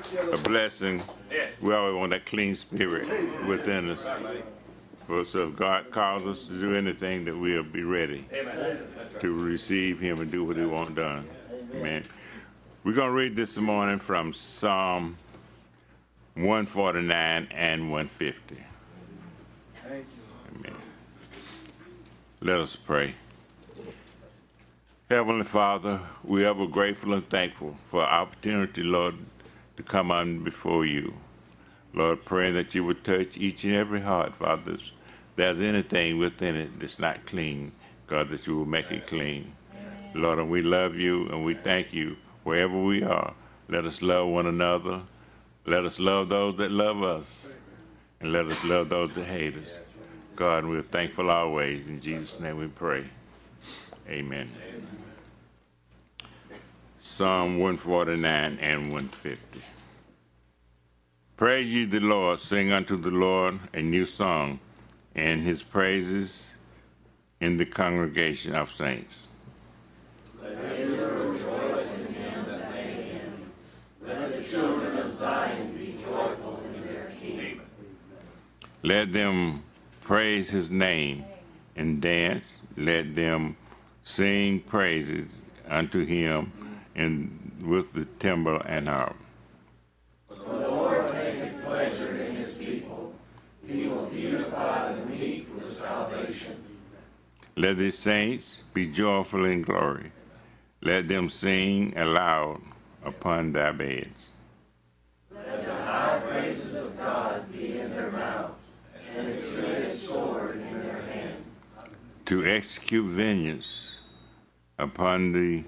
a blessing. We always want that clean spirit within us. So if God calls us to do anything, that we'll be ready to receive him and do what he wants done. Amen. We're going to read this morning from Psalm 149 and 150. Amen. Let us pray. Heavenly Father, we are ever grateful and thankful for the opportunity, Lord, to come on before you. Lord, praying that you would touch each and every heart, Father. If there's anything within it that's not clean, God, that you will make it clean. Lord, and we love you and we thank you wherever we are. Let us love one another. Let us love those that love us. And let us love those that hate us. God, we're thankful always. In Jesus' name we pray. Amen. Psalm 149 and 150. Praise ye the Lord, sing unto the Lord a new song, and his praises in the congregation of saints. Let Israel rejoice in him that made him. Let the children of Zion be joyful in their King. Let them praise his name and dance. Let them sing praises unto him and with the timbrel and harp. For the Lord taketh pleasure in his people. He will beautify the meek with salvation. Let the saints be joyful in glory. Let them sing aloud upon their beds. Let the high praises of God be in their mouth, and a two-edged sword in their hand. To execute vengeance upon the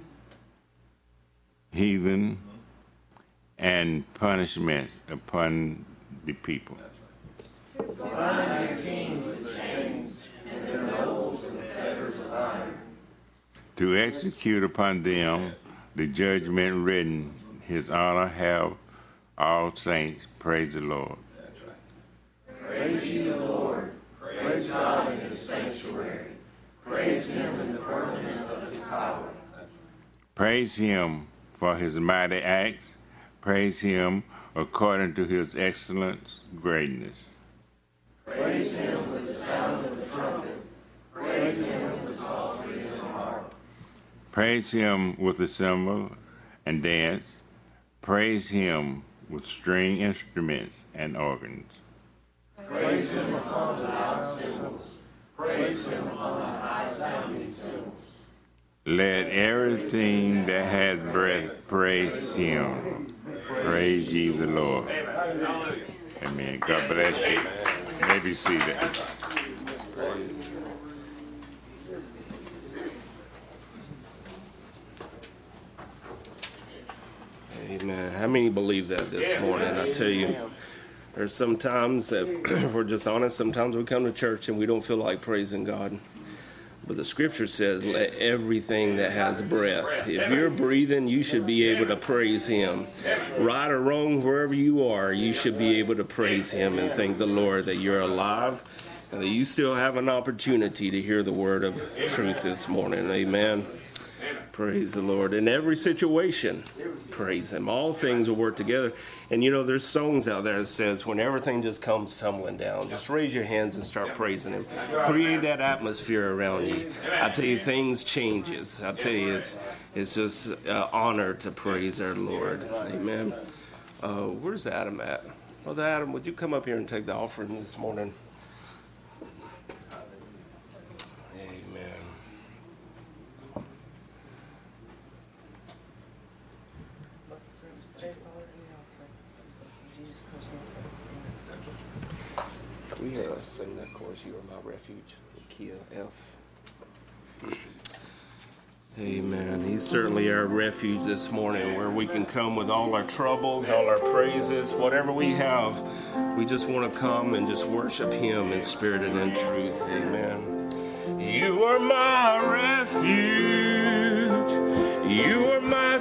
heathen and punishment upon the people. To bind their kings with chains and their nobles with fetters of iron. To execute upon them the judgment written. His honor have all saints. Praise the Lord. Praise ye the Lord. Praise God in his sanctuary. Praise him in the firmament of his power. Praise him for his mighty acts. Praise him according to his excellent greatness. Praise him with the sound of the trumpet. Praise him with psaltery and harp. Praise him with the cymbal and dance. Praise him with string instruments and organs. Praise him upon the loud cymbals. Praise him upon the high-sounding cymbals. Let everything that hath breath praise him. Praise ye the Lord. Amen. God bless you. You may be seated. Amen. How many believe that this morning? I tell you, there's sometimes that, if we're just honest, sometimes we come to church and we don't feel like praising God. But the scripture says, let everything that has breath. If you're breathing, you should be able to praise him. Right or wrong, wherever you are, you should be able to praise him and thank the Lord that you're alive and that you still have an opportunity to hear the word of truth this morning. Amen. Praise the Lord. In every situation, praise him. All things will work together. And you know, there's songs out there that says when everything just comes tumbling down, just raise your hands and start praising him. Create that atmosphere around you. I tell you, things changes. I tell you, it's just an honor to praise our Lord. Amen. Where's Adam at? Brother Adam, would you come up here and take the offering this morning? We sing that chorus, You Are My Refuge, Kia F. Amen. He's certainly our refuge this morning where we can come with all our troubles, all our praises, whatever we have. We just want to come and just worship him in spirit and in truth. Amen. You are my refuge. You are my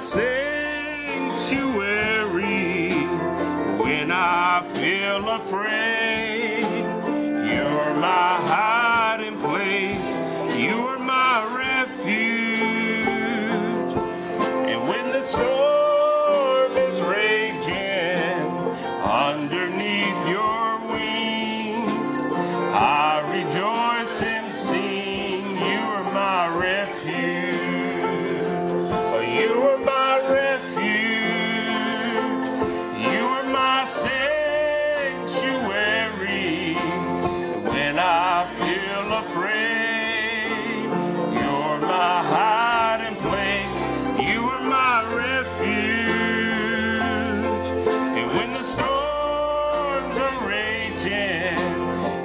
sanctuary. When I feel afraid, you're my hiding place. You are my refuge. And when the storm is raging,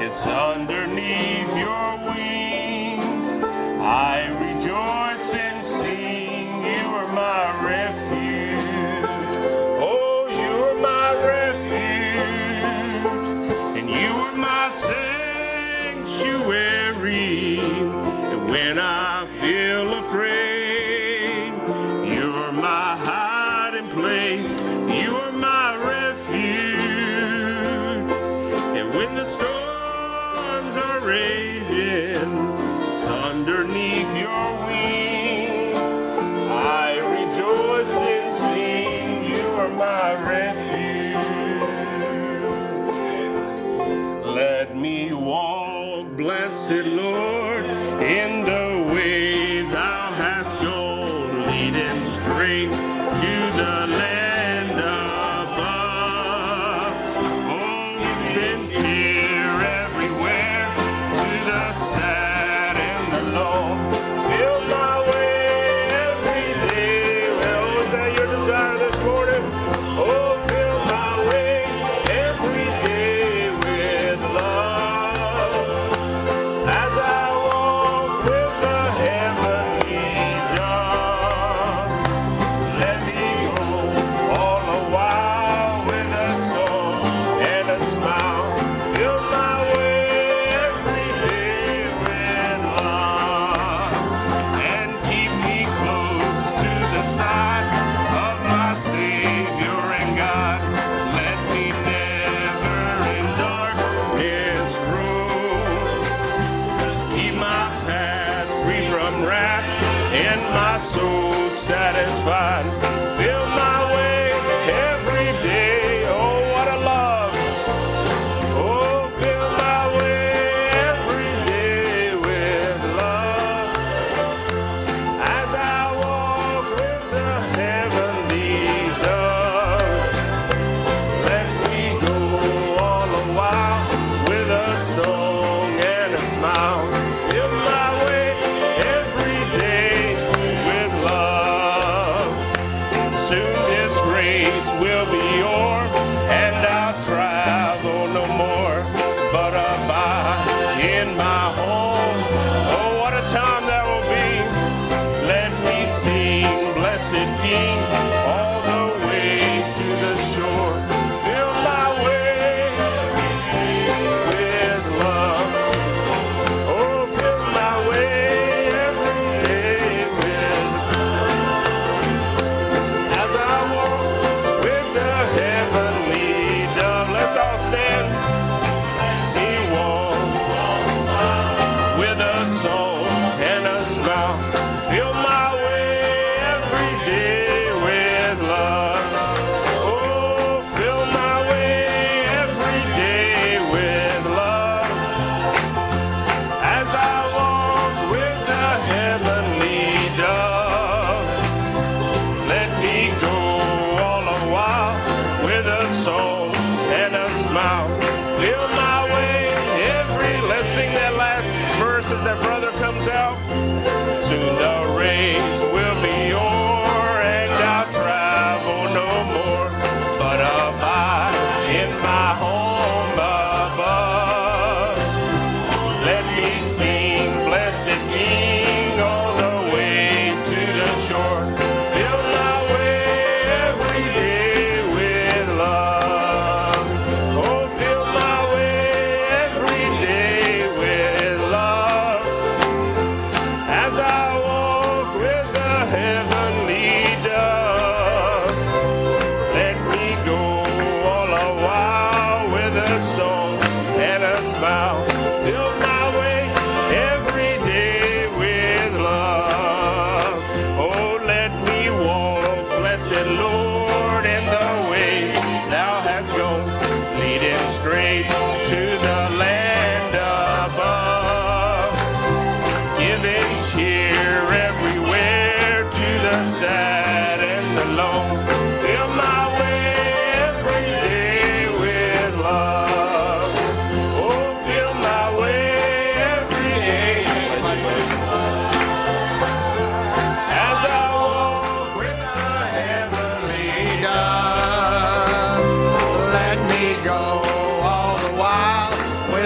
It's underneath your wings I rejoice and sing. You are my refuge. Oh, you are my refuge, and you are my sanctuary. And when I feel afraid, you're my hiding place. You are my refuge. And when the storms are raging, it's underneath your wings I rejoice and sing. You are my refuge. Let me walk, blessed Lord, in the way thou hast gone, leading straight to the land above. Oh, and cheer everywhere to the sad and the lone. Fill my way every day. Well, is that your desire this morning? Oh, fill my way every day with love. As I walk with the heavenly dove, let me go all the while with a song and a smile. Fill my way every day with love, and keep me close to the side of my Savior and God. Let me never in darkness roam. Keep my path free from wrath and my soul satisfied. Fill my way every day. Oh, what a love. Oh, fill my way every day with love. As I walk with the heavenly dove, let me go all the while with a song and a smile. Fill my way every day with love. Soon this race will be o'er, and I'll travel no more, but abide in my home. Oh, what a time that will be. Let me sing, blessed King, all the way to the shore. Fill my way with love. Oh, fill my way every day with as I walk with the heavenly dove. Let's all stand. He walk with a song and a smile. Fill my way every day with love. Oh, fill my way every day with love. As I walk with the heavenly dove, let me go all the while with a song and a smile. Fill my way every. Let's sing that last verse as that brother comes out. Soon the race will be o'er, and I'll travel no more, but abide in my home above. Let me sing, blessed King, all the way to the shore. Fill my way every day with love. Oh, fill my way every day with love. As I walk with the heavenly dove, let me go all the while with a song and a smile. Fill my way every day with love. Oh, let me walk, blessed Lord, in the way thou hast gone, leading straight to the land above, giving cheer everywhere to the sad and the lone. Fill my way every day with love. Oh, fill my way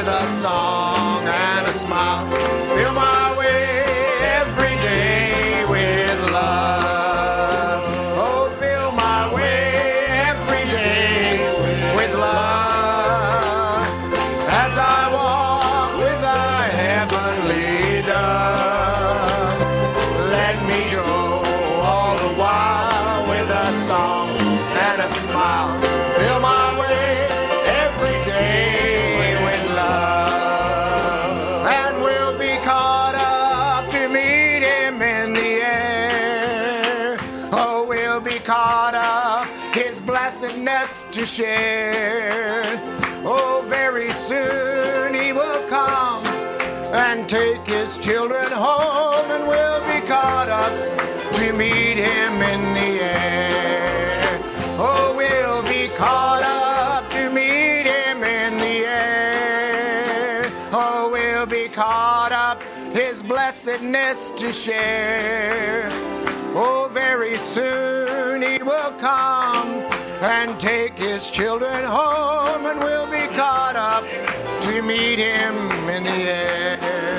with a song and a smile. Fill my way every day with love. Oh, fill my way every day with love. As I walk with thy heavenly dove, let me go all the while with a song and a smile. Fill my way every day with love. And we'll be caught up to meet him in the air. Oh, we'll be caught up, his blessedness to share. Oh, very soon he will come and take his children home, and we'll be caught up to meet him in the air. Oh, we'll be caught up to meet him in the air. Oh, we'll be caught up, his blessedness to share. Oh, very soon he will come and take his children home, and we'll be caught up to meet him in the air.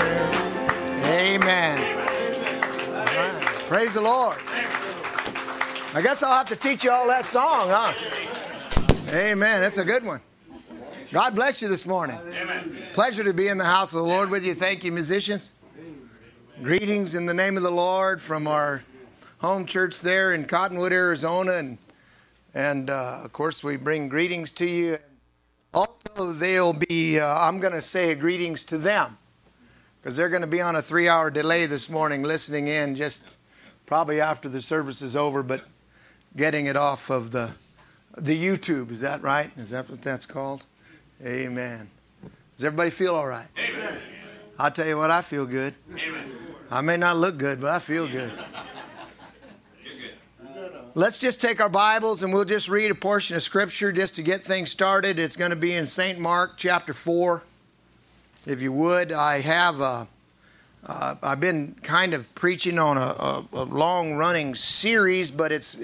Amen. Praise the Lord. I guess I'll have to teach you all that song, huh? Amen. That's a good one. God bless you this morning. Amen. Pleasure to be in the house of the Lord with you. Thank you, musicians. Greetings in the name of the Lord from our home church there in Cottonwood, Arizona. And of course, we bring greetings to you. Also, they'll be, I'm going to say greetings to them, because they're going to be on a 3-hour delay this morning listening in just probably after the service is over, but getting it off of the YouTube. Is that right? Is that what that's called? Amen. Does everybody feel all right? Amen. I'll tell you what, I feel good. Amen. I may not look good, but I feel good. Let's just take our Bibles and we'll just read a portion of Scripture just to get things started. It's going to be in St. Mark chapter 4. If you would, I've been kind of preaching on a long-running series, but it's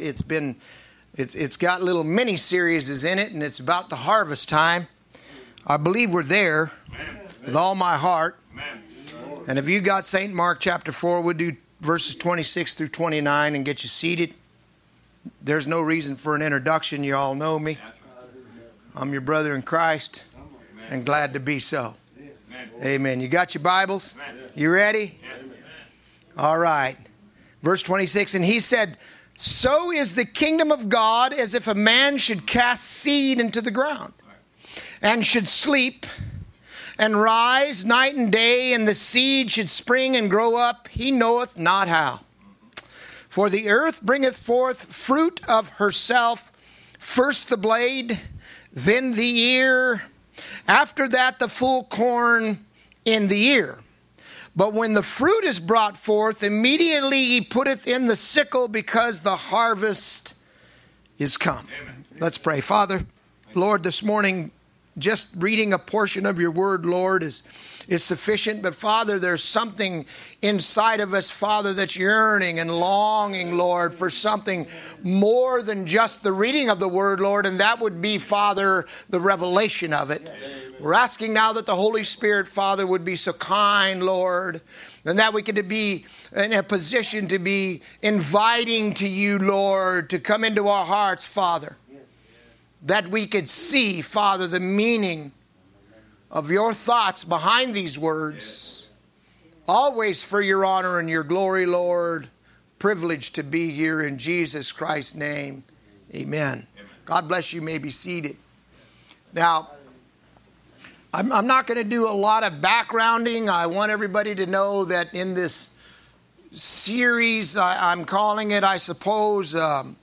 got little mini-series in it, and it's about the harvest time. I believe we're there with all my heart. And if you got St. Mark chapter 4, we'll do verses 26 through 29 and get you seated. There's no reason for an introduction. You all know me. I'm your brother in Christ, and glad to be so. Amen. You got your Bibles? You ready? All right. Verse 26, and he said, so is the kingdom of God as if a man should cast seed into the ground, and should sleep, and rise night and day, and the seed should spring and grow up, he knoweth not how. For the earth bringeth forth fruit of herself, first the blade, then the ear, after that the full corn in the ear. But when the fruit is brought forth, immediately he putteth in the sickle, because the harvest is come. Amen. Let's pray. Father, Lord, this morning, just reading a portion of your word, Lord, is sufficient. But Father, there's something inside of us, Father, that's yearning and longing, Lord, for something more than just the reading of the word, Lord. And that would be, Father, the revelation of it. We're asking now that the Holy Spirit, Father, would be so kind, Lord, and that we could be in a position to be inviting to you, Lord, to come into our hearts, Father. That we could see, Father, the meaning of your thoughts behind these words. Always for your honor and your glory, Lord. Privileged to be here in Jesus Christ's name. Amen. God bless you. You may be seated. Now, I'm not going to do a lot of backgrounding. I want everybody to know that in this series, I'm calling it, I suppose,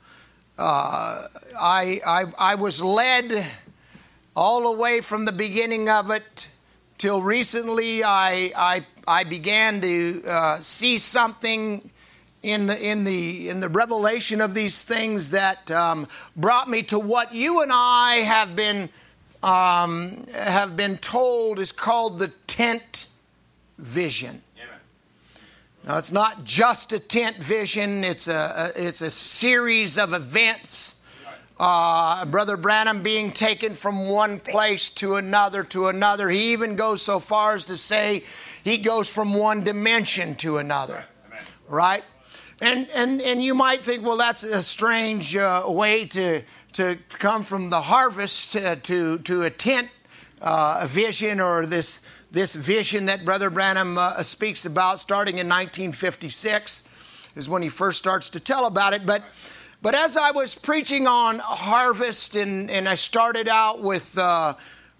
I was led all the way from the beginning of it till recently. I began to see something in the revelation of these things that brought me to what you and I have been told is called the tent vision. Now, it's not just a tent vision. It's a series of events Brother Branham being taken from one place to another to another. He even goes so far as to say he goes from one dimension to another. Right? And you might think, well, that's a strange way to come from the harvest to a tent vision, or this vision that Brother Branham speaks about starting in 1956 is when he first starts to tell about it. But as I was preaching on harvest, and I started out with the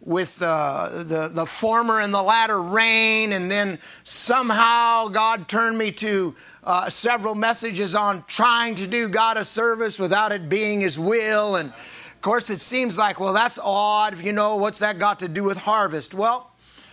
former and the latter rain, and then somehow God turned me to several messages on trying to do God a service without it being His will. And of course it seems like, well, that's odd. What's that got to do with harvest? Well,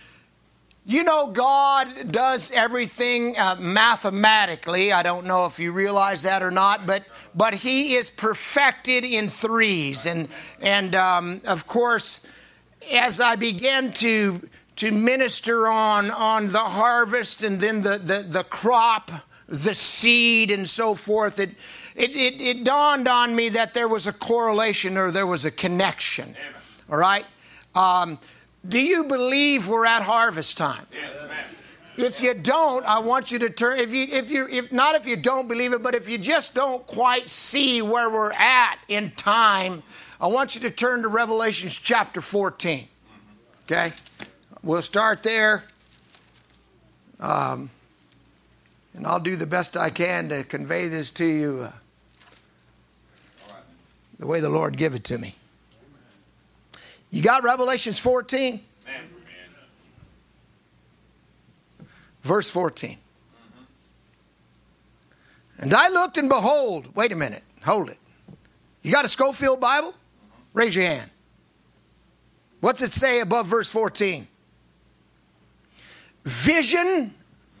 God does everything mathematically. I don't know if you realize that or not, but He is perfected in threes. And of course, as I began to minister on the harvest, and then the crop, the seed, and so forth, it dawned on me that there was a correlation, or there was a connection. Amen. All right? Do you believe we're at harvest time? Yes. If you don't, I want you to turn. If you don't believe it, but if you just don't quite see where we're at in time, I want you to turn to Revelation chapter 14. Okay, we'll start there, and I'll do the best I can to convey this to you the way the Lord give it to me. You got Revelations 14? Amen. Verse 14. Mm-hmm. And I looked, and behold, wait a minute, hold it. You got a Schofield Bible? Mm-hmm. Raise your hand. What's it say above verse 14? Vision.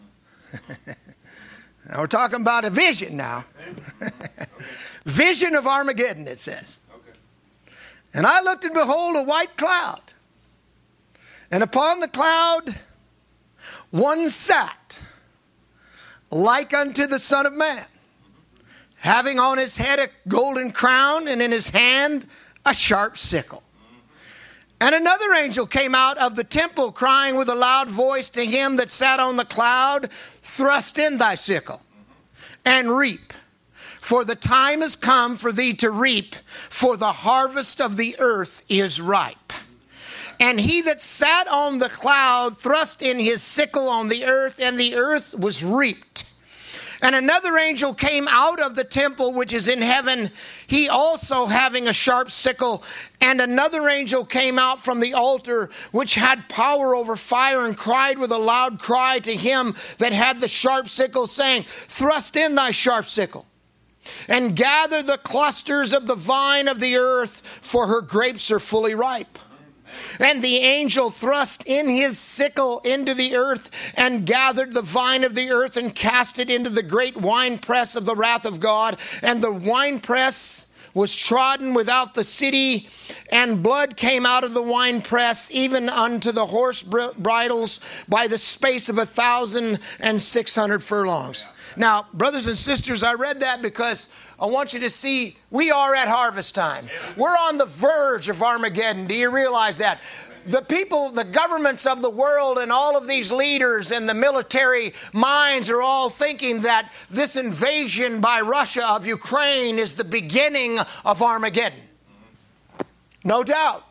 Now we're talking about a vision now. Vision of Armageddon, it says. And I looked, and behold, a white cloud. And upon the cloud one sat, like unto the Son of Man, having on his head a golden crown, and in his hand a sharp sickle. And another angel came out of the temple, crying with a loud voice to him that sat on the cloud, thrust in thy sickle, and reap. For the time is come for thee to reap, for the harvest of the earth is ripe. And he that sat on the cloud thrust in his sickle on the earth, and the earth was reaped. And another angel came out of the temple which is in heaven, he also having a sharp sickle. And another angel came out from the altar which had power over fire, and cried with a loud cry to him that had the sharp sickle, saying, Thrust in thy sharp sickle, and gather the clusters of the vine of the earth, for her grapes are fully ripe. And the angel thrust in his sickle into the earth, and gathered the vine of the earth, and cast it into the great winepress of the wrath of God. And the winepress was trodden without the city, and blood came out of the winepress, even unto the horse bridles, by the space of 1,600 furlongs. Now, brothers and sisters, I read that because I want you to see we are at harvest time. We're on the verge of Armageddon. Do you realize that? The people, the governments of the world, and all of these leaders and the military minds are all thinking that this invasion by Russia of Ukraine is the beginning of Armageddon. No doubt.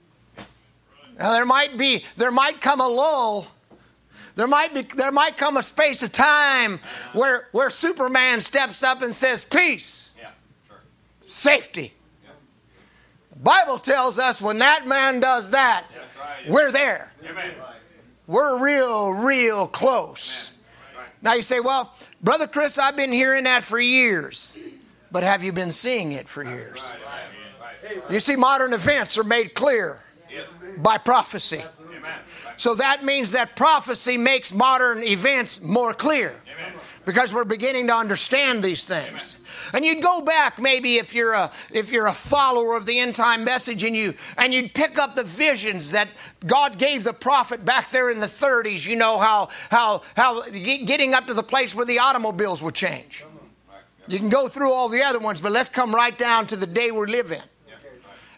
Now, there might come a lull. There might come a space of time where Superman steps up and says, peace, safety. The Bible tells us when that man does that, we're there. Amen. We're real close. Now you say, well, Brother Chris, I've been hearing that for years. But have you been seeing it for years? You see, modern events are made clear by prophecy. So that means that prophecy makes modern events more clear. Because we're beginning to understand these things. And you'd go back maybe if you're a follower of the end time message, and you'd pick up the visions that God gave the prophet back there in the 30s. You know how getting up to the place where the automobiles would change. You can go through all the other ones, but let's come right down to the day we live in.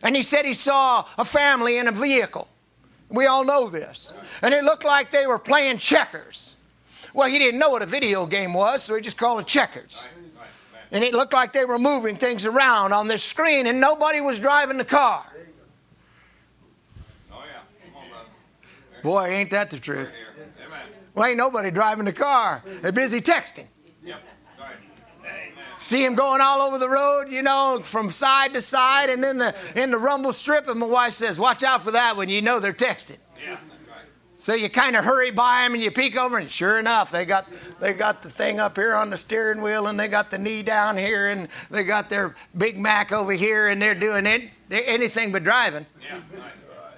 And he said he saw a family in a vehicle. We all know this. And it looked like they were playing checkers. Well, he didn't know what a video game was, so he just called it checkers. And it looked like they were moving things around on this screen, and nobody was driving the car. Boy, ain't that the truth. Well, ain't nobody driving the car. They're busy texting. See him going all over the road, you know, from side to side, and then in the rumble strip, and my wife says, watch out for that when you know they're texting. Yeah, that's right. So you kind of hurry by them and you peek over, and sure enough, they got the thing up here on the steering wheel, and they got the knee down here, and they got their Big Mac over here, and they're doing anything but driving. Yeah, right.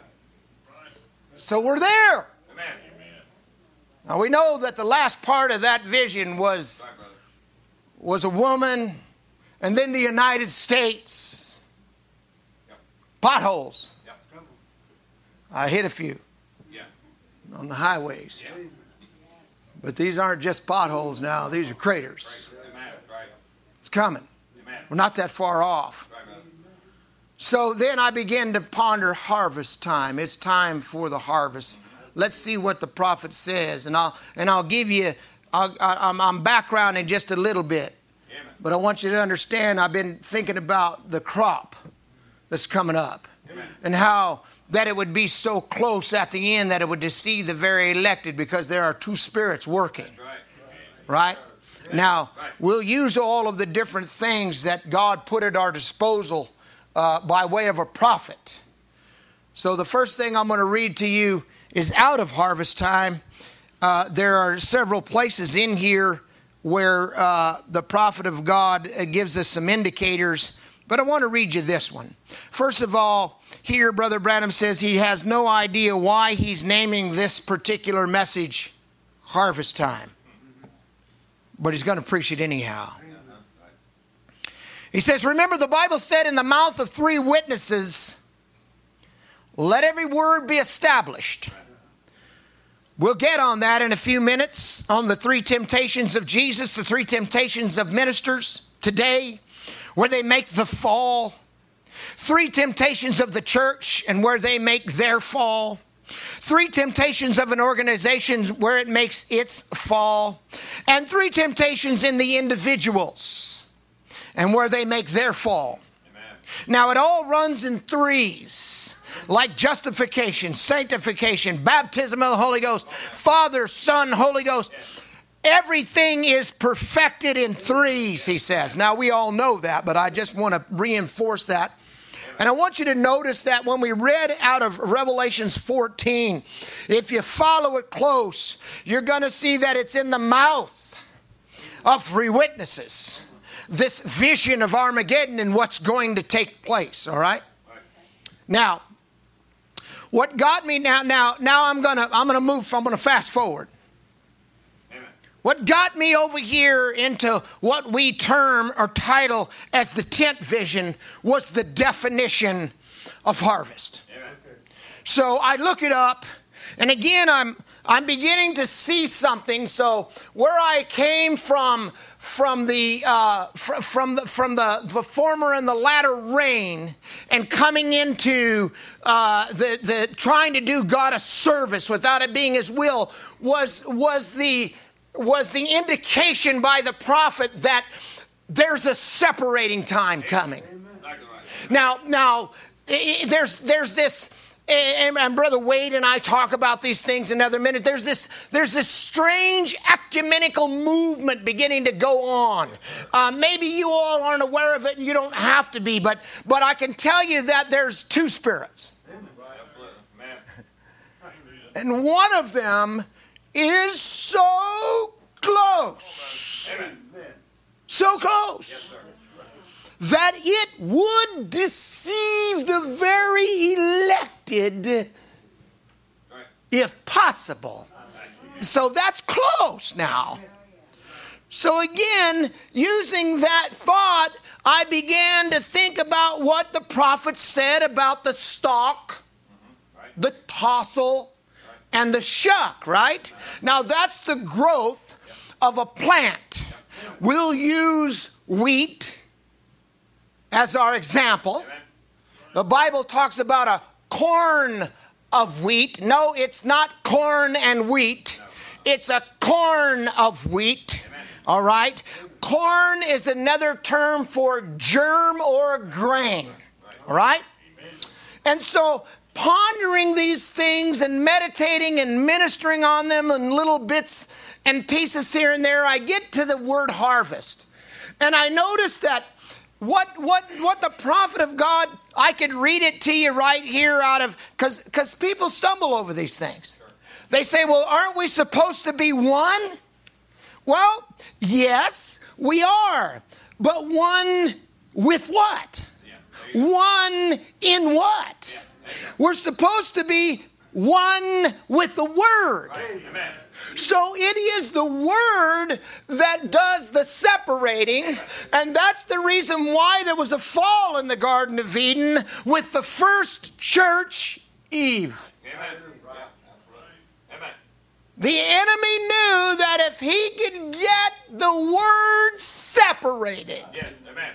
So we're there. Amen. Now we know that the last part of that vision was a woman, and then the United States. Yep. Potholes. Yep. I hit a few on the highways. Yep. But these aren't just potholes now. These are craters. Right. It's coming. Amen. We're not that far off. Right. So then I began to ponder harvest time. It's time for the harvest. Let's see what the prophet says. And I'll give you, I'm background in just a little bit. Amen. But I want you to understand, I've been thinking about the crop that's coming up. Amen. And how that it would be so close at the end that it would deceive the very elected, because there are two spirits working. Right? Now, we'll use all of the different things that God put at our disposal by way of a prophet. So the first thing I'm going to read to you is out of harvest time. There are several places in here where the prophet of God gives us some indicators, but I want to read you this one. First of all, here Brother Branham says he has no idea why he's naming this particular message harvest time, but he's going to preach it anyhow. He says, remember the Bible said, in the mouth of 3 witnesses, let every word be established. We'll get on that in a few minutes, on the 3 temptations of Jesus, the 3 temptations of ministers today, where they make the fall. 3 temptations of the church, and where they make their fall. 3 temptations of an organization where it makes its fall. And 3 temptations in the individuals, and where they make their fall. Amen. Now it all runs in 3s. Like justification, sanctification, baptism of the Holy Ghost, Father, Son, Holy Ghost. Everything is perfected in 3s, he says. Now, we all know that, but I just want to reinforce that. And I want you to notice that when we read out of Revelations 14, if you follow it close, you're going to see that it's in the mouth of 3 witnesses. This vision of Armageddon and what's going to take place, all right? Now, what got me now I'm gonna fast forward. Amen. What got me over here into what we term or title as the tent vision was the definition of harvest. Amen. So I look it up, and again I'm beginning to see something. So where I came from the former and the latter rain, and coming into the trying to do God a service without it being His will, was the indication by the prophet that there's a separating time coming. Now there's this. And Brother Wade and I talk about these things in other minutes. There's this strange ecumenical movement beginning to go on. Maybe you all aren't aware of it, and you don't have to be, but I can tell you that there's 2 spirits. And one of them is so close. So close. That it would deceive the very elected, if possible. So that's close now. So again, using that thought, I began to think about what the prophet said about the stalk, the tassel, and the shuck, right? Now that's the growth of a plant. We'll use wheat as our example. The Bible talks about a corn of wheat. No, it's not corn and wheat. It's a corn of wheat. All right? Corn is another term for germ or grain. All right? And so pondering these things and meditating and ministering on them in little bits and pieces here and there, I get to the word harvest. And I notice that what the prophet of God, I could read it to you right here out of, because people stumble over these things. They say, well, aren't we supposed to be one? Well, yes, we are. But one with what? One in what? We're supposed to be one with the Word. Amen. So it is the Word that does the separating, and that's the reason why there was a fall in the Garden of Eden with the first church, Eve. Amen. Amen. The enemy knew that if he could get the Word separated Yes. Amen.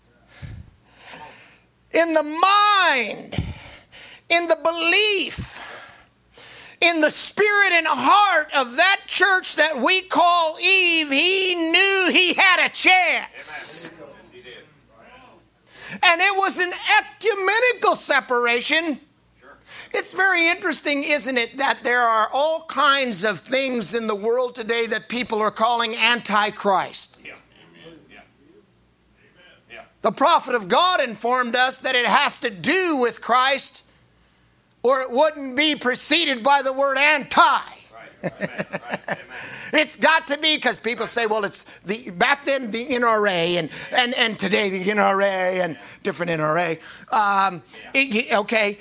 in the mind, in the belief, in the spirit and heart of that church that we call Eve, he knew he had a chance. Yes, he did. And it was an ecumenical separation. Sure. It's very interesting, isn't it, that there are all kinds of things in the world today that people are calling antichrist. Yeah. Amen. Yeah. Yeah. The prophet of God informed us that it has to do with Christ, or it wouldn't be preceded by the word anti. Right. Amen. Right. Amen. It's got to be, because people say, well, it's back then the NRA and today the NRA and different NRA. Okay,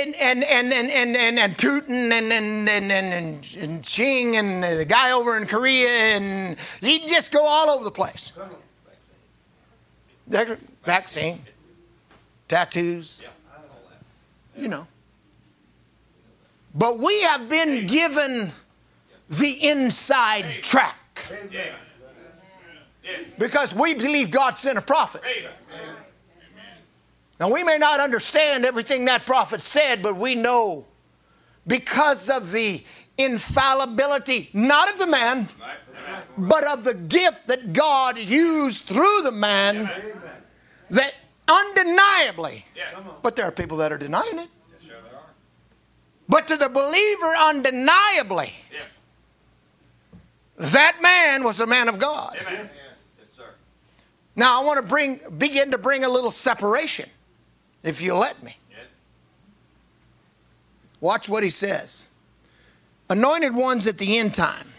and Putin and Xing and the guy over in Korea, and he'd just go all over the place. Vaccine, tattoos, you know. But we have been given the inside track Yeah. Yeah. because we believe God sent a prophet. Amen. Now, we may not understand everything that prophet said, but we know because of the infallibility, not of the man, Right. Amen. but of the gift that God used through the man, that undeniably, Yeah. but there are people that are denying it. Yes, sure there are. But to the believer, undeniably, Yes. that man was a man of God. Amen. Yes, sir. Now, I want to begin to bring a little separation, if you'll let me. Yes. Watch what he says. Anointed ones at the end time.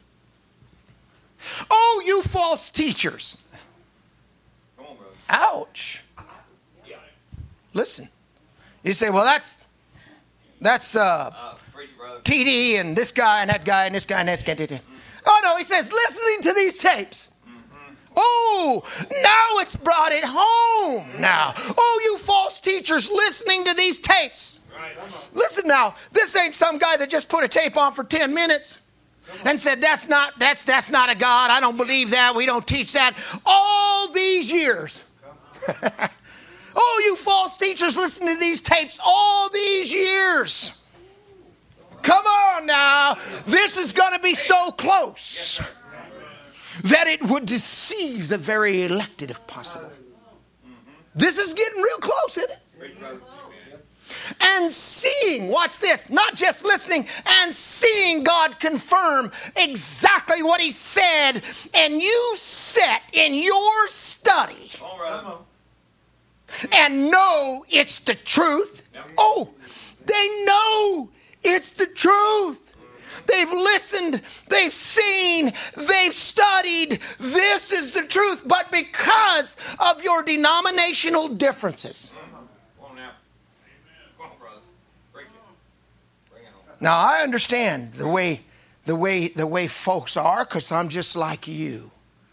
Oh, you false teachers. Come on, brother. Ouch. Yeah. Listen. You say, well, that's Preach, brother. TD and this guy and that guy and this guy and that guy. Oh, no, he says, listening to these tapes. Oh, now it's brought it home now. Oh, you false teachers listening to these tapes. Right. Listen now, this ain't some guy that just put a tape on for 10 minutes and said, that's not a God. I don't believe that. We don't teach that. All these years. Oh, you false teachers listening to these tapes all these years. Come on now. This is going to be so close that it would deceive the very elected if possible. This is getting real close, isn't it? Preach, brother. And seeing, watch this, not just listening, and seeing God confirm exactly what he said, and you sit in your study Come on, brother. and know it's the truth. Oh, they know it's the truth. They've listened, they've seen, they've studied. This is the truth. But because of your denominational differences. Come on now. Come on, brother. Preach it. Bring it on. Now, I understand the way folks are, because I'm just like you.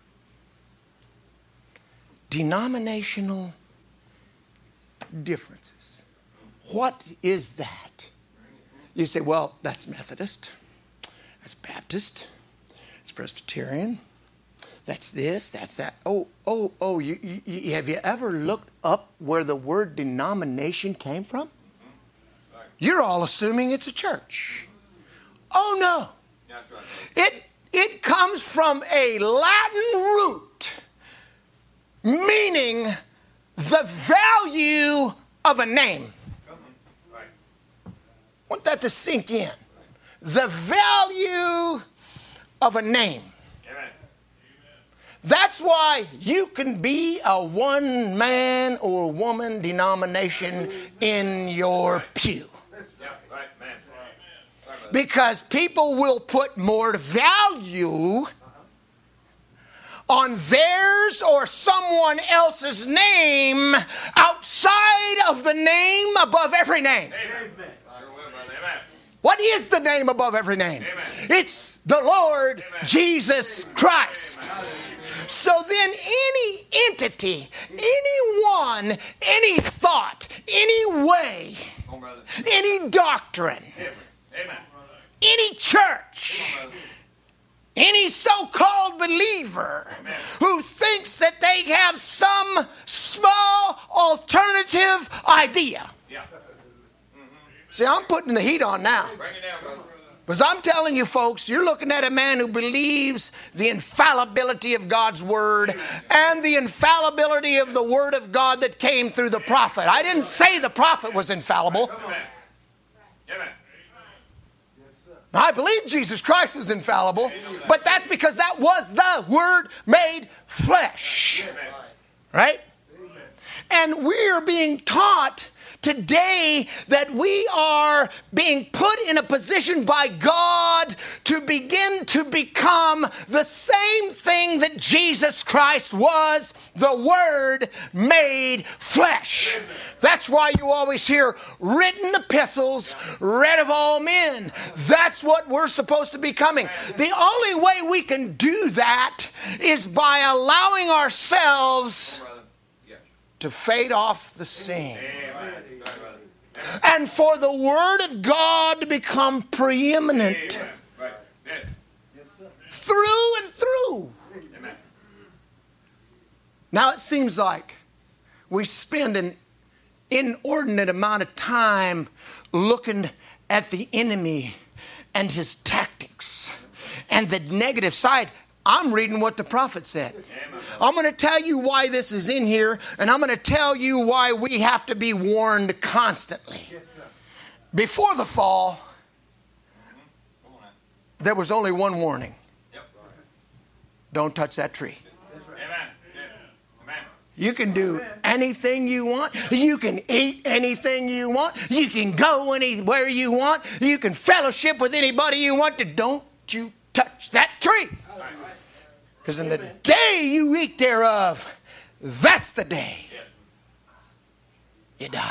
Denominational differences. What is that? You say, well, that's Methodist, that's Baptist, it's Presbyterian, That's this, that's that. Oh, have you ever looked up where the word denomination came from? You're all assuming it's a church. Oh, no. It comes from a Latin root meaning the value of a name. I want that to sink in. The value of a name. That's why you can be a one-man or woman denomination in your pew. Because people will put more value on theirs or someone else's name outside of the name above every name. Amen. What is the name above every name? Amen. It's the Lord Jesus Christ. So then any entity, anyone, any thought, any way, any doctrine, any church, any so-called believer who thinks that they have some small alternative idea. See, I'm putting the heat on now. Because I'm telling you folks, you're looking at a man who believes the infallibility of God's Word and the infallibility of the Word of God that came through the prophet. I didn't say the prophet was infallible. I believe Jesus Christ was infallible, but that's because that was the Word made flesh. Right? And we are being taught today that we are being put in a position by God to begin to become the same thing that Jesus Christ was, the Word made flesh. That's why you always hear written epistles read of all men. That's what we're supposed to be becoming. The only way we can do that is by allowing ourselves to fade off the scene. And for the Word of God to become preeminent through and through. Now it seems like we spend an inordinate amount of time looking at the enemy and his tactics and the negative side. I'm reading what the prophet said. I'm going to tell you why this is in here, and I'm going to tell you why we have to be warned constantly. Before the fall, there was only one warning. Don't touch that tree. You can do anything you want. You can eat anything you want. You can go anywhere you want. You can fellowship with anybody you want to. Don't you touch that tree. Because in the day you eat thereof, that's the day you die.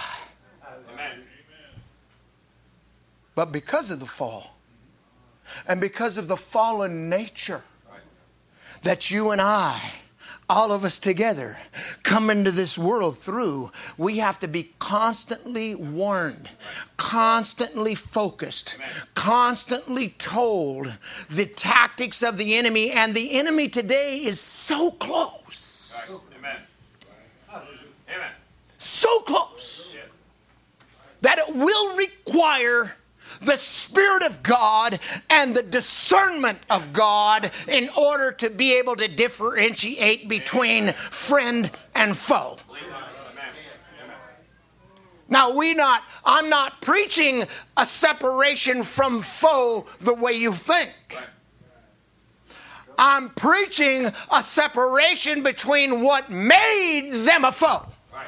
But because of the fall, and because of the fallen nature that you and I, all of us together, come into this world through, we have to be constantly warned, constantly focused, constantly told the tactics of the enemy. And the enemy today is so close. So close that it will require the Spirit of God and the discernment of God in order to be able to differentiate between friend and foe. Now, I'm not preaching a separation from foe the way you think. I'm preaching a separation between what made them a foe.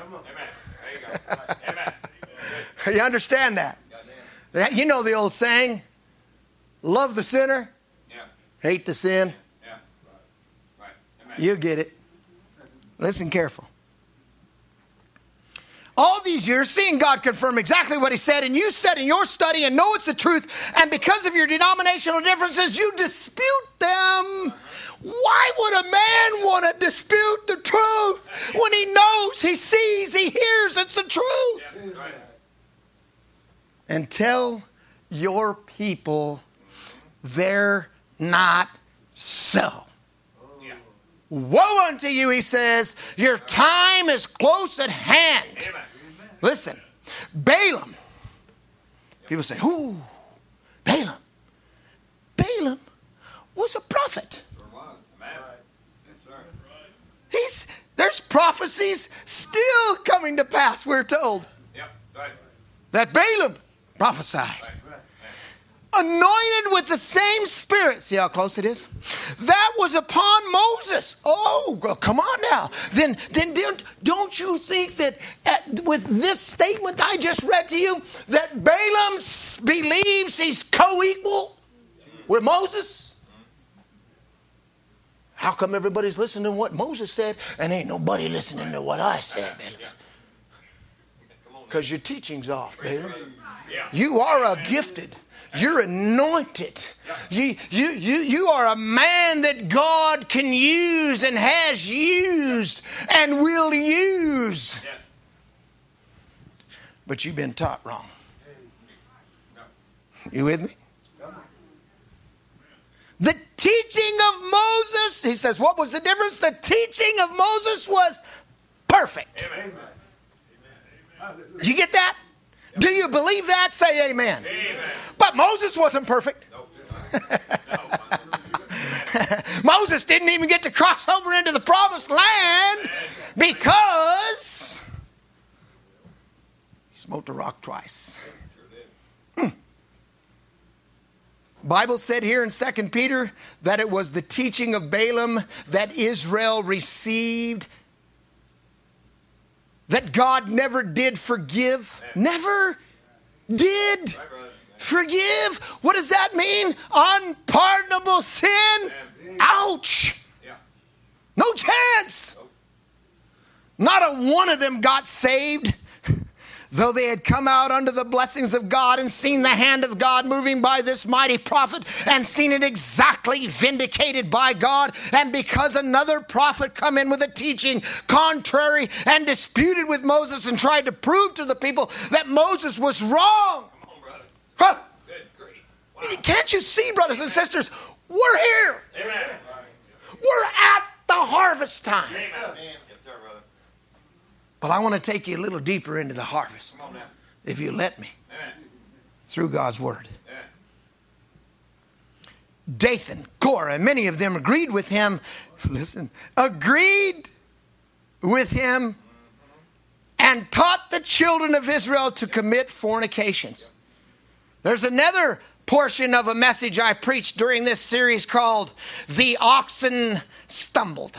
You understand that? You know the old saying, love the sinner, hate the sin. You get it. Listen careful. All these years, seeing God confirm exactly what He said, and you said in your study and know it's the truth, and because of your denominational differences, you dispute them. Why would a man want to dispute the truth when he knows, he sees, he hears it's the truth? And tell your people they're not so. Woe unto you, he says, your time is close at hand. Amen. Listen, Balaam. People say, "Ooh, Balaam." Balaam was a prophet. There's prophecies still coming to pass, we're told. Yep. Right. That Balaam prophesied. Anointed with the same Spirit. See how close it is? That was upon Moses. Oh, well, come on now. Then don't you think that with this statement I just read to you, that Balaam believes he's co-equal with Moses? How come everybody's listening to what Moses said and ain't nobody listening to what I said, Balaam? Because your teaching's off, Balaam. You are a gifted. You're anointed. You are a man that God can use and has used and will use. But you've been taught wrong. You with me? The teaching of Moses, he says, what was the difference? The teaching of Moses was perfect. Amen. You get that? Do you believe that? Say amen. Amen. But Moses wasn't perfect. Moses didn't even get to cross over into the promised land because he smote the rock twice. Bible said here in 2 Peter that it was the teaching of Balaam that Israel received, that God never did forgive. Never did forgive. What does that mean? Unpardonable sin? Ouch. No chance. Not a one of them got saved. Though they had come out under the blessings of God and seen the hand of God moving by this mighty prophet and seen it exactly vindicated by God, and because another prophet come in with a teaching contrary and disputed with Moses and tried to prove to the people that Moses was wrong. Come on, brother. Huh? Good grief. Wow. Can't you see, brothers and sisters, we're here. Amen. We're at the harvest time. Amen. Yes, sir, brother. But I want to take you a little deeper into the harvest, Come on now. if you let me, Amen. through God's word. Amen. Dathan, Korah, and many of them agreed with him. Listen, agreed with him and taught the children of Israel to commit fornications. There's another portion of a message I preached during this series called "The Oxen Stumbled."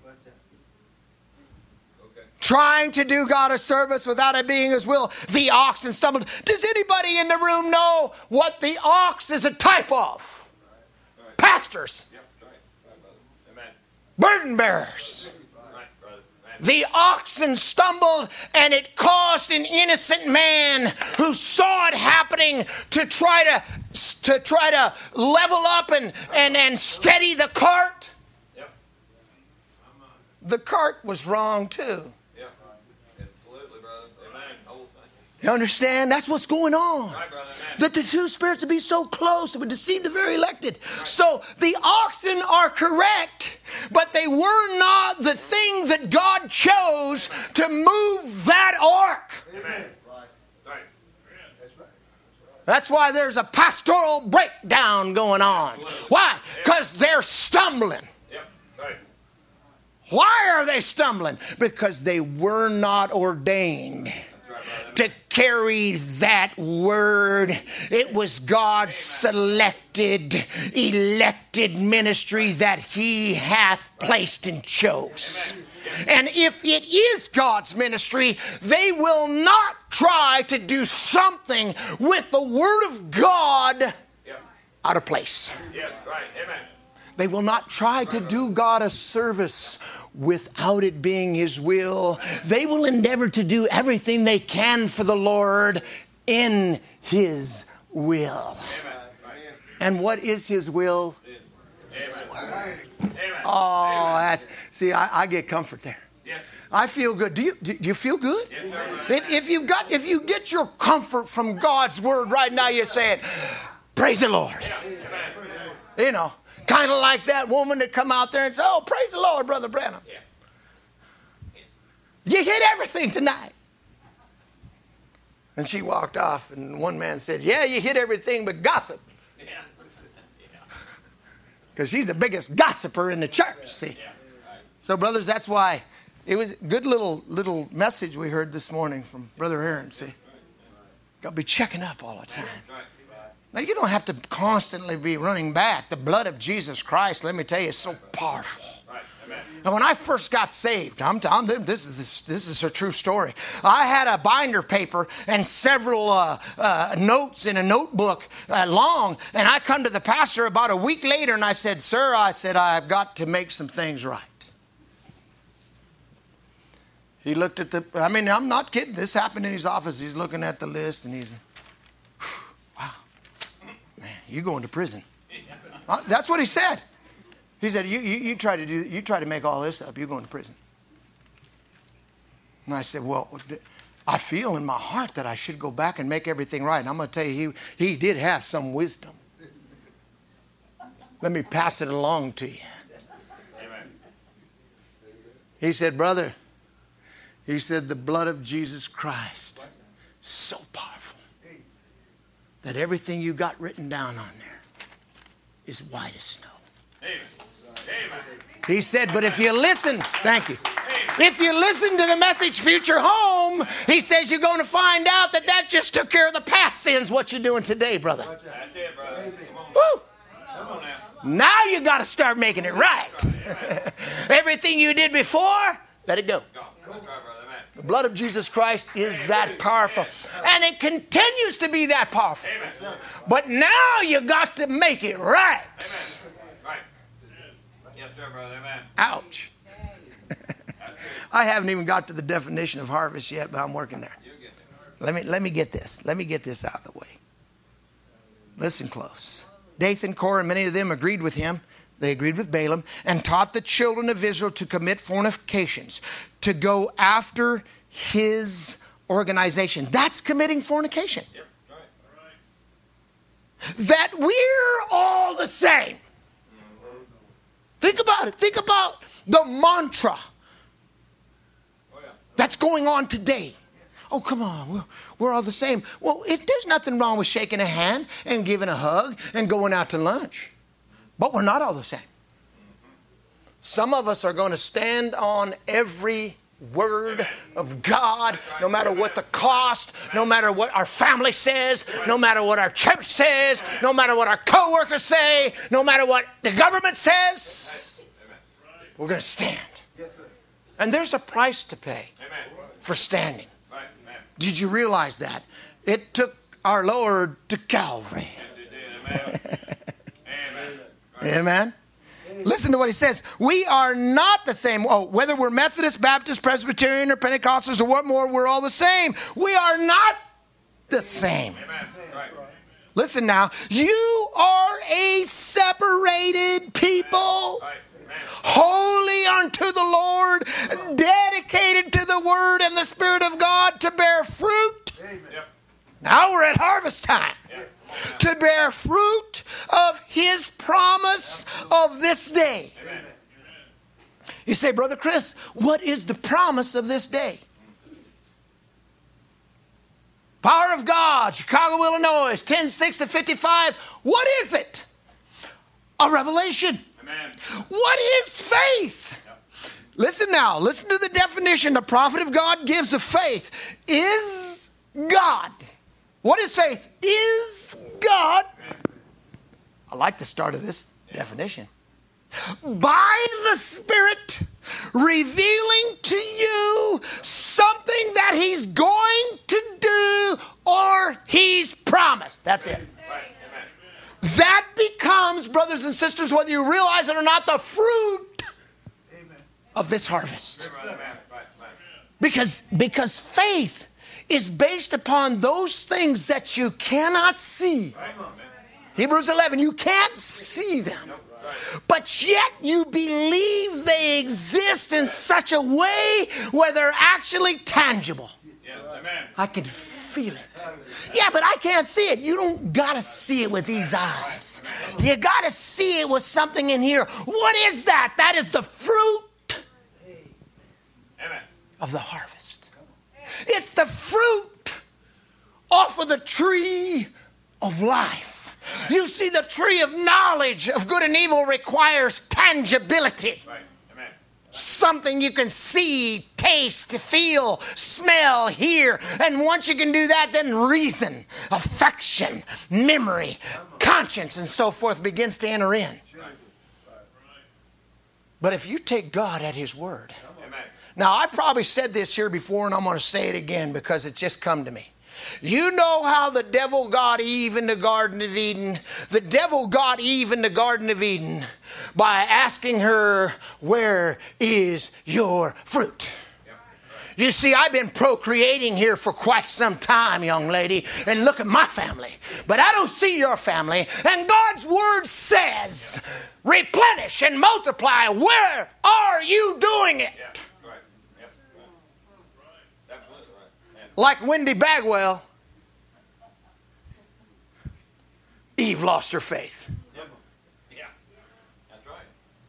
Trying to do God a service without it being his will. The oxen stumbled. Does anybody in the room know what the ox is a type of? Right. Pastors. Yep. Right, brother. Amen. Burden bearers. Right, brother. Amen. The oxen stumbled, and it caused an innocent man who saw it happening to try to level up and steady the cart. Yep. The cart was wrong too. Yep. Absolutely, brother. Amen. Whole thing. You understand? That's what's going on. Right, brother. Amen. That the two spirits would be so close, it would deceive the very elected. So the oxen are correct, but they were not the thing that God chose to move that ark. Amen. Right. That's why there's a pastoral breakdown going on. Why? Because they're stumbling. Yep. Right. Why are they stumbling? Because they were not ordained That's right, brother. to carry that word. It was God's selected, elected ministry that he hath placed and chose. And if it is God's ministry, they will not try to do something with the word of God Yep. out of place. Yes. Right. Amen. They will not try to do God a service without it being his will. They will endeavor to do everything they can for the Lord in his will. Amen. Right. And what is his will? Amen. Amen. Oh, that's, see, I get comfort there. Yes. I feel good. Do you feel good? Yes, sir. If you get your comfort from God's word right now, you're saying, praise the Lord. Amen. You know, Kind of like that woman that come out there and say, oh, praise the Lord, Brother Branham. You hit everything tonight. And she walked off, and one man said, yeah, you hit everything but gossip. Because she's the biggest gossiper in the church, see. So, brothers, that's why it was a good little message we heard this morning from Brother Aaron, see. Got to be checking up all the time. Now, you don't have to constantly be running back. The blood of Jesus Christ, let me tell you, is so powerful. And when I first got saved, I'm telling them, this is a true story. I had a binder paper and several notes in a notebook long, and I come to the pastor about a week later, and I said, sir, I've got to make some things right. He looked at I'm not kidding. This happened in his office. He's looking at the list, and he's, wow, man, you're going to prison. That's what he said. He said, you try to make all this up, you're going to prison. And I said, well, I feel in my heart that I should go back and make everything right. And I'm going to tell you, he did have some wisdom. Let me pass it along to you. Amen. He said, brother, he said, the blood of Jesus Christ is so powerful that everything you got written down on there is white as snow. Amen. He said, but if you listen, thank you. If you listen to the message Future Home, he says you're going to find out that just took care of the past sins, what you're doing today, brother. That's it, brother. Woo! Come on now. Now you got to start making it right. Everything you did before, let it go. The blood of Jesus Christ is that powerful. And it continues to be that powerful. But now you got to make it right. Yes, sir, brother. Amen. Ouch. I haven't even got to the definition of harvest yet, but I'm working there. Let me get this. Let me get this out of the way. Listen close. Dathan, Korah, and many of them agreed with him. They agreed with Balaam and taught the children of Israel to commit fornications, to go after his organization. That's committing fornication. Yep. Right. That we're all the same. Think about it. Think about the mantra that's going on today. Oh, come on. We're all the same. Well, there's nothing wrong with shaking a hand and giving a hug and going out to lunch. But we're not all the same. Some of us are going to stand on every word of God, no matter what the cost, no matter what our family says, no matter what our church says, no matter what our co-workers say, no matter what the government says. We're going to stand. And there's a price to pay for standing. Did you realize that? It took our Lord to Calvary. Amen. Listen to what he says. We are not the same. Oh, whether we're Methodist, Baptist, Presbyterian, or Pentecostals, or what more, we're all the same. We are not the same. Listen now. You are a separated people. Holy unto the Lord, dedicated to the Word and the Spirit of God to bear fruit. Now we're at harvest time. To bear fruit of his promise of this day. Amen. You say, Brother Chris, what is the promise of this day? Power of God, Chicago, Illinois, 10-6-55. What is it? A revelation. Amen. What is faith? Yep. Listen now. Listen to the definition the prophet of God gives of faith. Is God. What is faith? Is God. I like the start of this definition. By the Spirit revealing to you something that he's going to do or he's promised. That's it. That becomes, brothers and sisters, whether you realize it or not, the fruit of this harvest. Because faith is based upon those things that you cannot see. Hebrews 11, you can't see them. But yet you believe they exist in such a way where they're actually tangible. I can feel it. Yeah, but I can't see it. You don't got to see it with these eyes. You got to see it with something in here. What is that? That is the fruit of the harvest. It's the fruit off of the tree of life. You see, the tree of knowledge of good and evil requires tangibility. Something you can see, taste, feel, smell, hear. And once you can do that, then reason, affection, memory, conscience, and so forth begins to enter in. But if you take God at His word. Now, I probably said this here before, and I'm going to say it again because it's just come to me. You know how the devil got Eve in the Garden of Eden? The devil got Eve in the Garden of Eden by asking her, where is your fruit? You see, I've been procreating here for quite some time, young lady, and look at my family. But I don't see your family. And God's word says, replenish and multiply. Where are you doing it? Like Wendy Bagwell, Eve lost her faith. Yeah, that's right.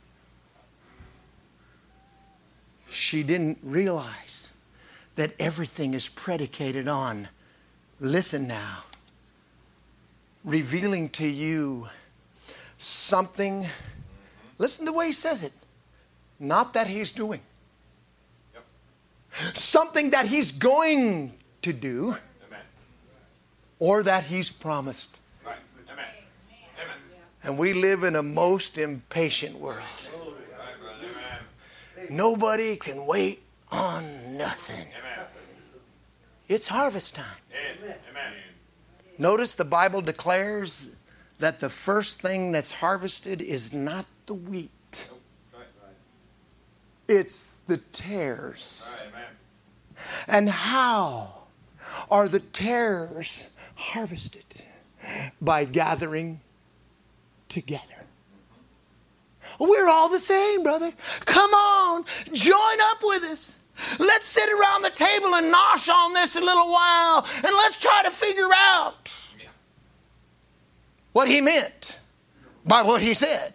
She didn't realize that everything is predicated on, listen now, revealing to you something. Listen to the way he says it. Not that he's doing. Something that he's going to do, Amen. or that he's promised. Right. Amen. Amen. And we live in a most impatient world. Right, brother. Amen. Nobody can wait on nothing. Amen. It's harvest time. Amen. Amen. Notice the Bible declares that the first thing that's harvested is not the wheat. Right. It's the tares. Right. Amen. And how are the tares harvested? By gathering together. We're all the same, brother. Come on, join up with us. Let's sit around the table and nosh on this a little while, and let's try to figure out what he meant by what he said.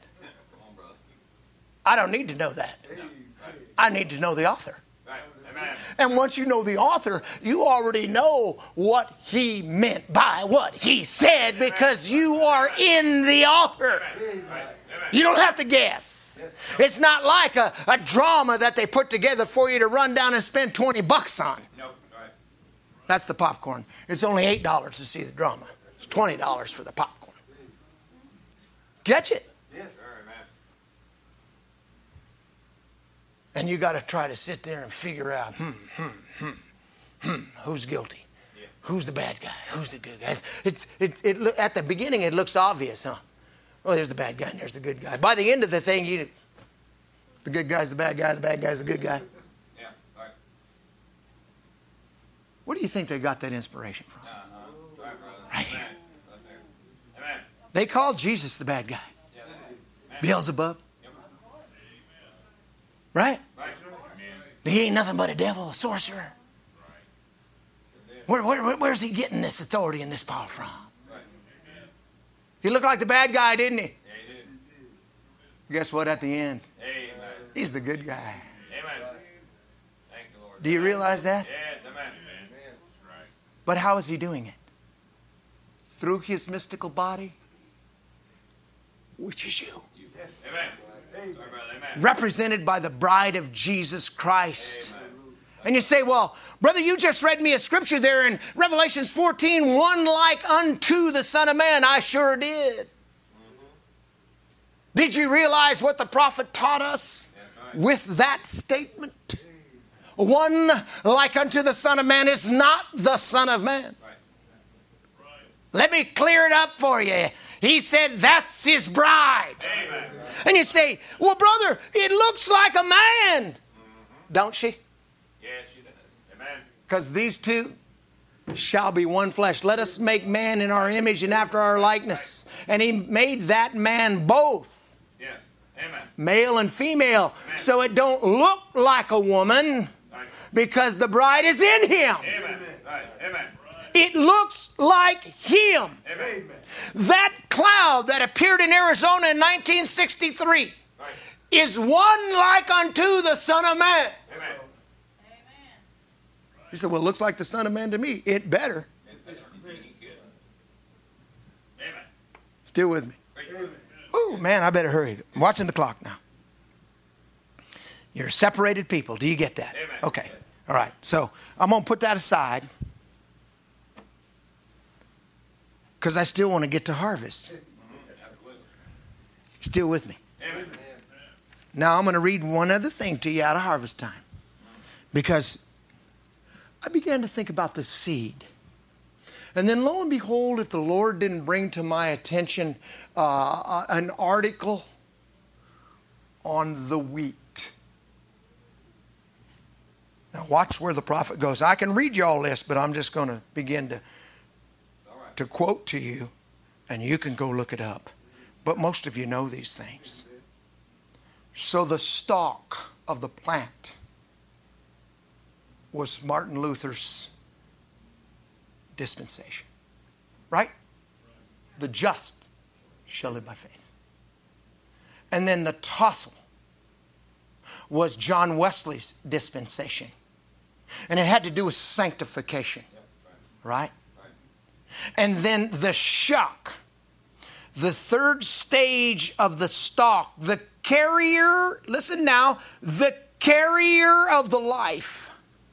I don't need to know that. I need to know the author. Right. Amen. And once you know the author, you already know what he meant by what he said because you are in the author. You don't have to guess. It's not like a drama that they put together for you to run down and spend $20 on. No. Right. That's the popcorn. It's only $8 to see the drama. It's $20 for the popcorn. Catch it? Yes, sir. Amen. And you got to try to sit there and figure out, who's guilty? Yeah. Who's the bad guy? Who's the good guy? At the beginning, it looks obvious, huh? Well, there's the bad guy and there's the good guy. By the end of the thing, the good guy's the bad guy guy's the good guy. Yeah. Right. Where do you think they got that inspiration from? Right, brother. Right here. Right there. Amen. They called Jesus the bad guy. Yeah. Amen. Beelzebub. Right? Right. He ain't nothing but a devil, a sorcerer. Where's he getting this authority and this power from? Right. He looked like the bad guy, didn't he? Yeah, he did. Guess what at the end? Amen. He's the good guy. Amen. Thank you, Lord. Do you realize that? Yes, amen. But how is he doing it? Through his mystical body, which is you. Amen. Sorry, brother. Amen. Represented by the bride of Jesus Christ. And you say, well, brother, you just read me a scripture there in Revelations 14, one like unto the Son of Man. I sure did. Did you realize what the prophet taught us with that statement? One like unto the Son of Man is not the Son of Man. Let me clear it up for you. He said that's his bride. Amen. And you say, well, brother, it looks like a man. Don't she? Yes, you did. Amen. Because these two shall be one flesh. Let us make man in our image and after our likeness. And he made that man both, Yes. Amen. male and female, so it don't look like a woman Right. because the bride is in him. Amen. Right. Amen. It looks like him. Amen. That cloud that appeared in Arizona in 1963 is one like unto the Son of Man. Amen. He said, well, it looks like the Son of Man to me. It better. Amen. Still with me? Oh, man, I better hurry. I'm watching the clock now. You're separated people. Do you get that? Amen. Okay. All right. So I'm going to put that aside because I still want to get to harvest. Still with me? Amen. Now I'm going to read one other thing to you out of harvest time, because I began to think about the seed. And then lo and behold, if the Lord didn't bring to my attention an article on the wheat. Now watch where the prophet goes. I can read you all this, but I'm just going to begin to quote to you, and you can go look it up. But most of you know these things. So the stalk of the plant was Martin Luther's dispensation. Right? The just shall live by faith. And then the tassel was John Wesley's dispensation. And it had to do with sanctification. Right? And then the shock, the third stage of the stalk, the carrier, listen now, the carrier of the life.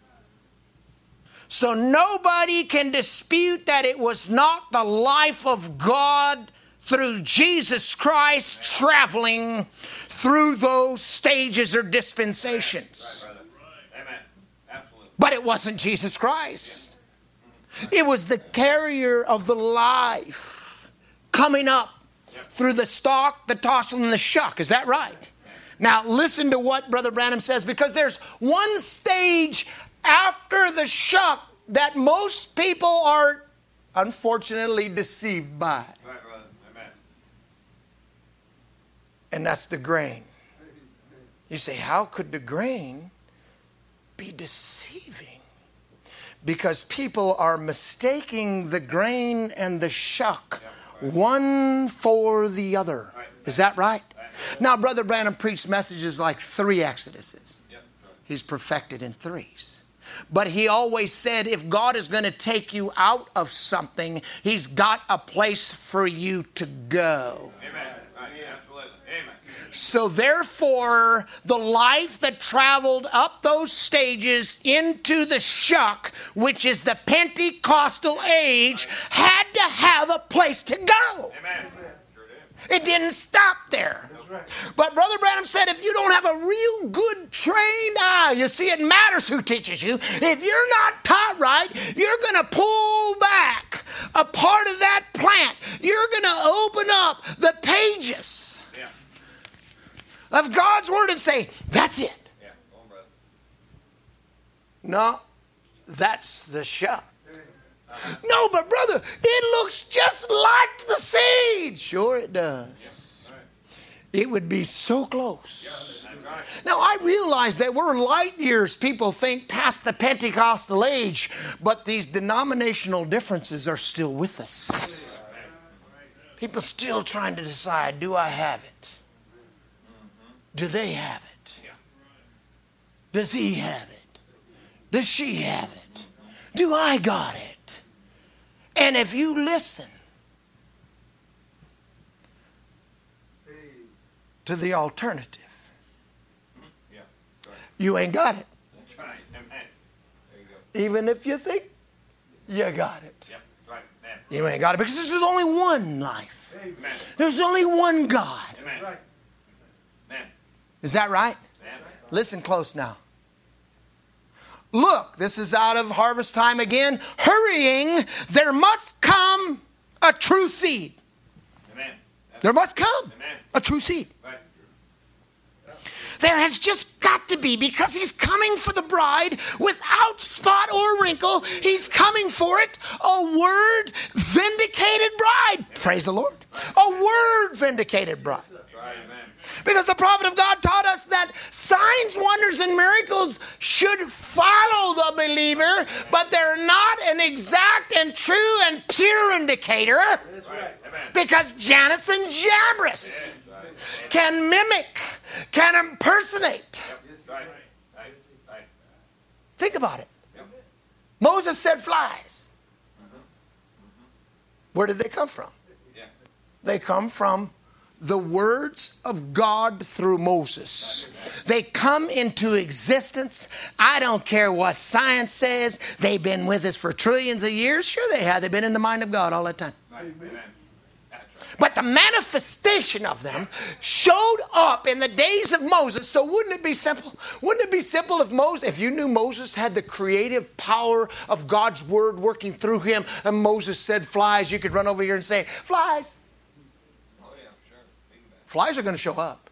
So nobody can dispute that it was not the life of God through Jesus Christ traveling through those stages or dispensations. Amen. Absolutely. But it wasn't Jesus Christ. It was the carrier of the life coming up through the stalk, the tassel, and the shuck. Is that right? Now listen to what Brother Branham says, because there's one stage after the shuck that most people are unfortunately deceived by. Right, brother. Amen. And that's the grain. You say, how could the grain be deceiving? Because people are mistaking the grain and the shuck one for the other. Is that right? Now, Brother Branham preached messages like 3 Exoduses. He's perfected in 3s. But he always said, if God is going to take you out of something, He's got a place for you to go. Amen. Right. Absolutely. Amen. So therefore, the life that traveled up those stages into the shuck, which is the Pentecostal age, had to have a place to go. Amen. It didn't stop there. But Brother Branham said, if you don't have a real good trained eye, you see, it matters who teaches you. If you're not taught right, you're going to pull back a part of that plant. You're going to open up the pages of God's Word and say, that's it. Yeah. Go on, brother. No, that's the shuck. No, but brother, it looks just like the seed. Sure it does. It would be so close. That's right. Now, I realize that we're light years, people think, past the Pentecostal age, but these denominational differences are still with us. People still trying to decide, do I have it? Do they have it? Does he have it? Does she have it? Do I got it? And if you listen to the alternative, you ain't got it. That's right. Amen. There you go. Even if you think you got it. Yep. Right. Amen. You ain't got it, because there's only one life. Amen. There's only one God. Amen. Amen. Is that right? Amen. Listen close now. Look, this is out of harvest time again. Hurrying, there must come a true seed. Amen. There must come Amen. a true seed. Right. There has just got to be, because He's coming for the bride without spot or wrinkle. He's coming for it. A word vindicated bride. Praise the Lord. A word vindicated bride. Because the prophet of God taught us that signs, wonders, and miracles should follow the believer, but they're not an exact and true and pure indicator. Because Jannes and Jambres can mimic, can impersonate. Think about it. Moses said flies. Where did they come from? They come from the words of God through Moses. They come into existence. I don't care what science says. They've been with us for trillions of years. Sure they have. They've been in the mind of God all that time. But the manifestation of them showed up in the days of Moses. So wouldn't it be simple? Wouldn't it be simple if you knew Moses had the creative power of God's word working through him, and Moses said flies, you could run over here and say, flies. Flies are going to show up.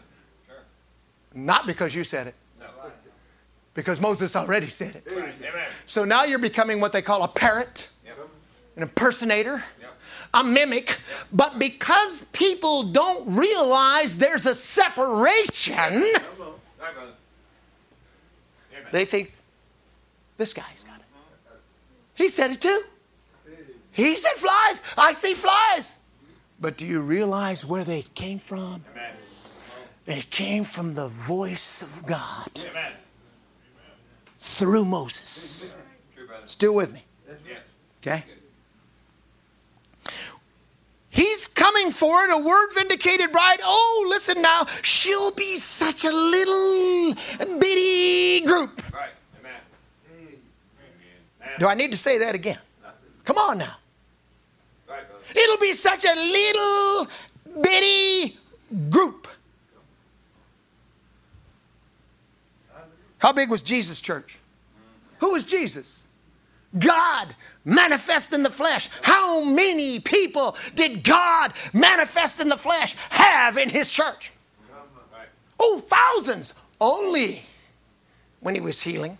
Not because you said it. Because Moses already said it. So now you're becoming what they call a parrot, an impersonator, a mimic. But because people don't realize there's a separation, they think, this guy's got it. He said it too. He said flies. I see flies. But do you realize where they came from? Amen. They came from the voice of God. Amen. Through Moses. Still with me? Okay? He's coming forward, a word vindicated bride. Oh, listen now. She'll be such a little bitty group. Right. Amen. Do I need to say that again? Come on now. It'll be such a little bitty group. How big was Jesus' church? Who was Jesus? God manifest in the flesh. How many people did God manifest in the flesh have in his church? Oh, thousands. Only when he was healing.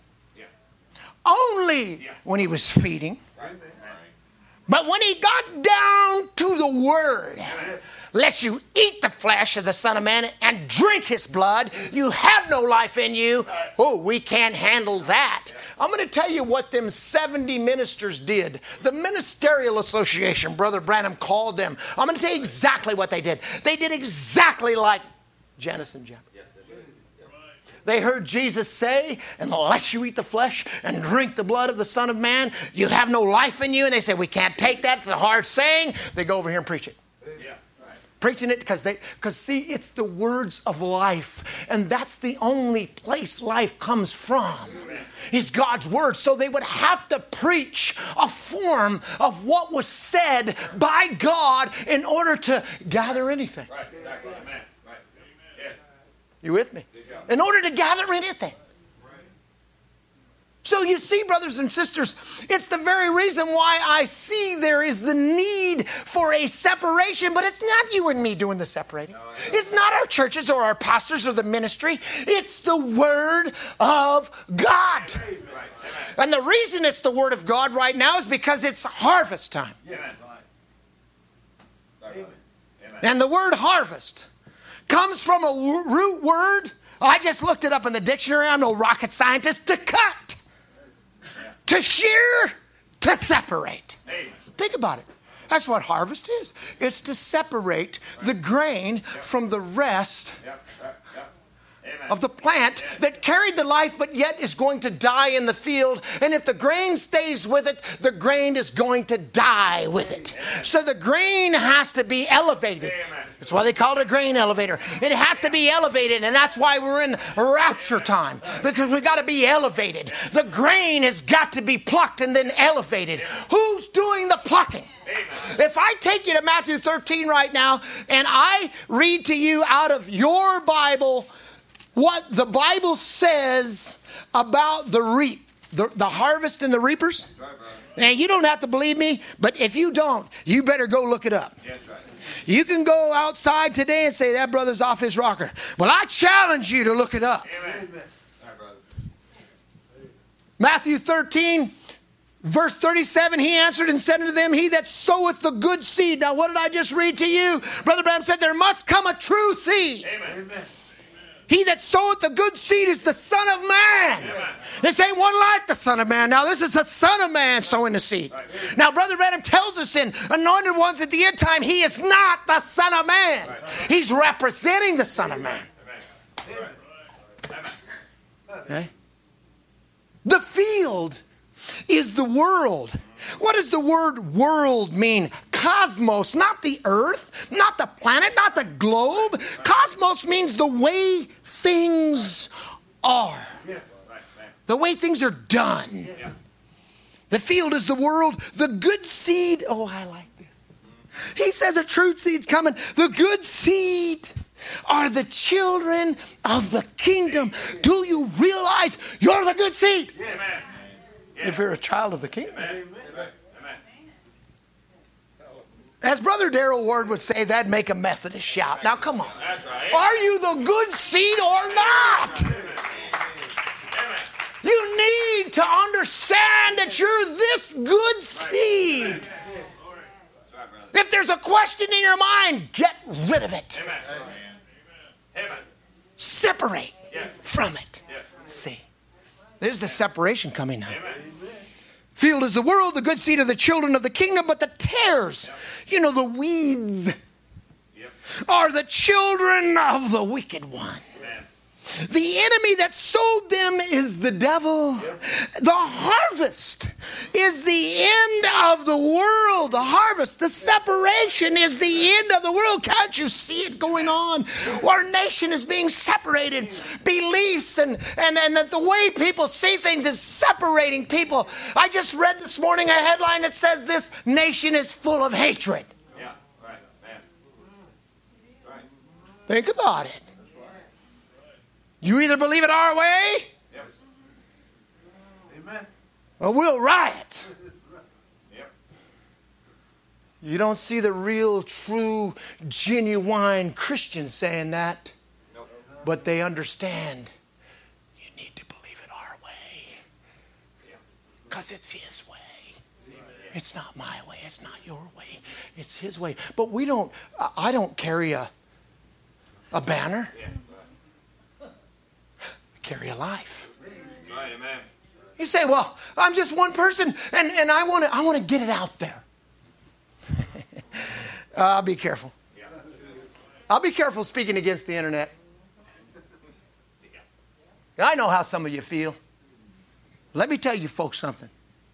Only when he was feeding. But when he got down to the word, lest you eat the flesh of the Son of Man and drink his blood, you have no life in you. Oh, we can't handle that. I'm going to tell you what them 70 ministers did. The Ministerial Association, Brother Branham called them. I'm going to tell you exactly what they did. They did exactly like Jannes and Jambres. They heard Jesus say, unless you eat the flesh and drink the blood of the Son of Man, you have no life in you. And they say, we can't take that. It's a hard saying. They go over here and preach it. Yeah, right. Preaching it because see, it's the words of life. And that's the only place life comes from. Is God's word. So they would have to preach a form of what was said by God in order to gather anything. Right. Amen. Right. Yeah. You with me? In order to gather anything. So you see, brothers and sisters, it's the very reason why I see there is the need for a separation, but it's not you and me doing the separating. It's not our churches or our pastors or the ministry. It's the Word of God. And the reason it's the Word of God right now is because it's harvest time. And the word harvest comes from a root word. I just looked it up in the dictionary. I'm no rocket scientist. To cut, to shear, to separate. Think about it. That's what harvest is. It's to separate the grain from the rest of the plant that carried the life but yet is going to die in the field. And if the grain stays with it, the grain is going to die with it. So the grain has to be elevated. That's why they call it a grain elevator. It has to be elevated, and that's why we're in rapture time, because we got to be elevated. The grain has got to be plucked and then elevated. Who's doing the plucking? If I take you to Matthew 13 right now and I read to you out of your Bible what the Bible says about the reap, the harvest and the reapers. And you don't have to believe me, but if you don't, you better go look it up. You can go outside today and say, that brother's off his rocker. Well, I challenge you to look it up. Amen. Matthew 13, Verse 37, he answered and said unto them, he that soweth the good seed. Now, what did I just read to you? Brother Branham said, there must come a true seed. Amen. He that soweth the good seed is the Son of Man. Amen. This ain't one like the Son of Man. Now, this is the Son of Man sowing the seed. Right. Now, Brother Branham tells us in Anointed Ones at the end time, he is not the Son of Man. Right. He's representing the Son of Man. Amen. Okay? The field is the world. What does the word world mean? Cosmos, not the earth, not the planet, not the globe. Cosmos means the way things are. Yes. Right. The way things are done. Yes. The field is the world. The good seed. Oh, I like this. He says a true seed's coming. The good seed are the children of the kingdom. Do you realize you're the good seed? Amen. If you're a child of the kingdom. Amen. As Brother Darrell Ward would say, that'd make a Methodist shout. Now, come on. That's right. Are you the good seed or not? You need to understand that you're this good seed. If there's a question in your mind, get rid of it. Amen. Separate Yes. from it. Yes. See, there's the separation coming now. Amen. Field is the world, the good seed are the children of the kingdom, but the tares, the weeds, Yep. are the children of the wicked one. Amen. The enemy that sowed them is the devil. The harvest is the end of the world. The harvest, the separation is the end of the world. Can't you see it going on? Our nation is being separated. Beliefs and that the way people see things is separating people. I just read this morning a headline that says this nation is full of hatred. Yeah. Right. Man. Right. Think about it. You either believe it our way Yep. Amen. or we'll riot. Yep. You don't see the real, true, genuine Christians saying that, Nope. but they understand you need to believe it our way because it's His way. It's not my way. It's not your way. It's His way. But I don't carry a banner. Yeah. Carry a life. Right. Amen. You say, well, I'm just one person and I want to get it out there. I'll be careful. Yeah. I'll be careful speaking against the internet. I know how some of you feel. Let me tell you folks something.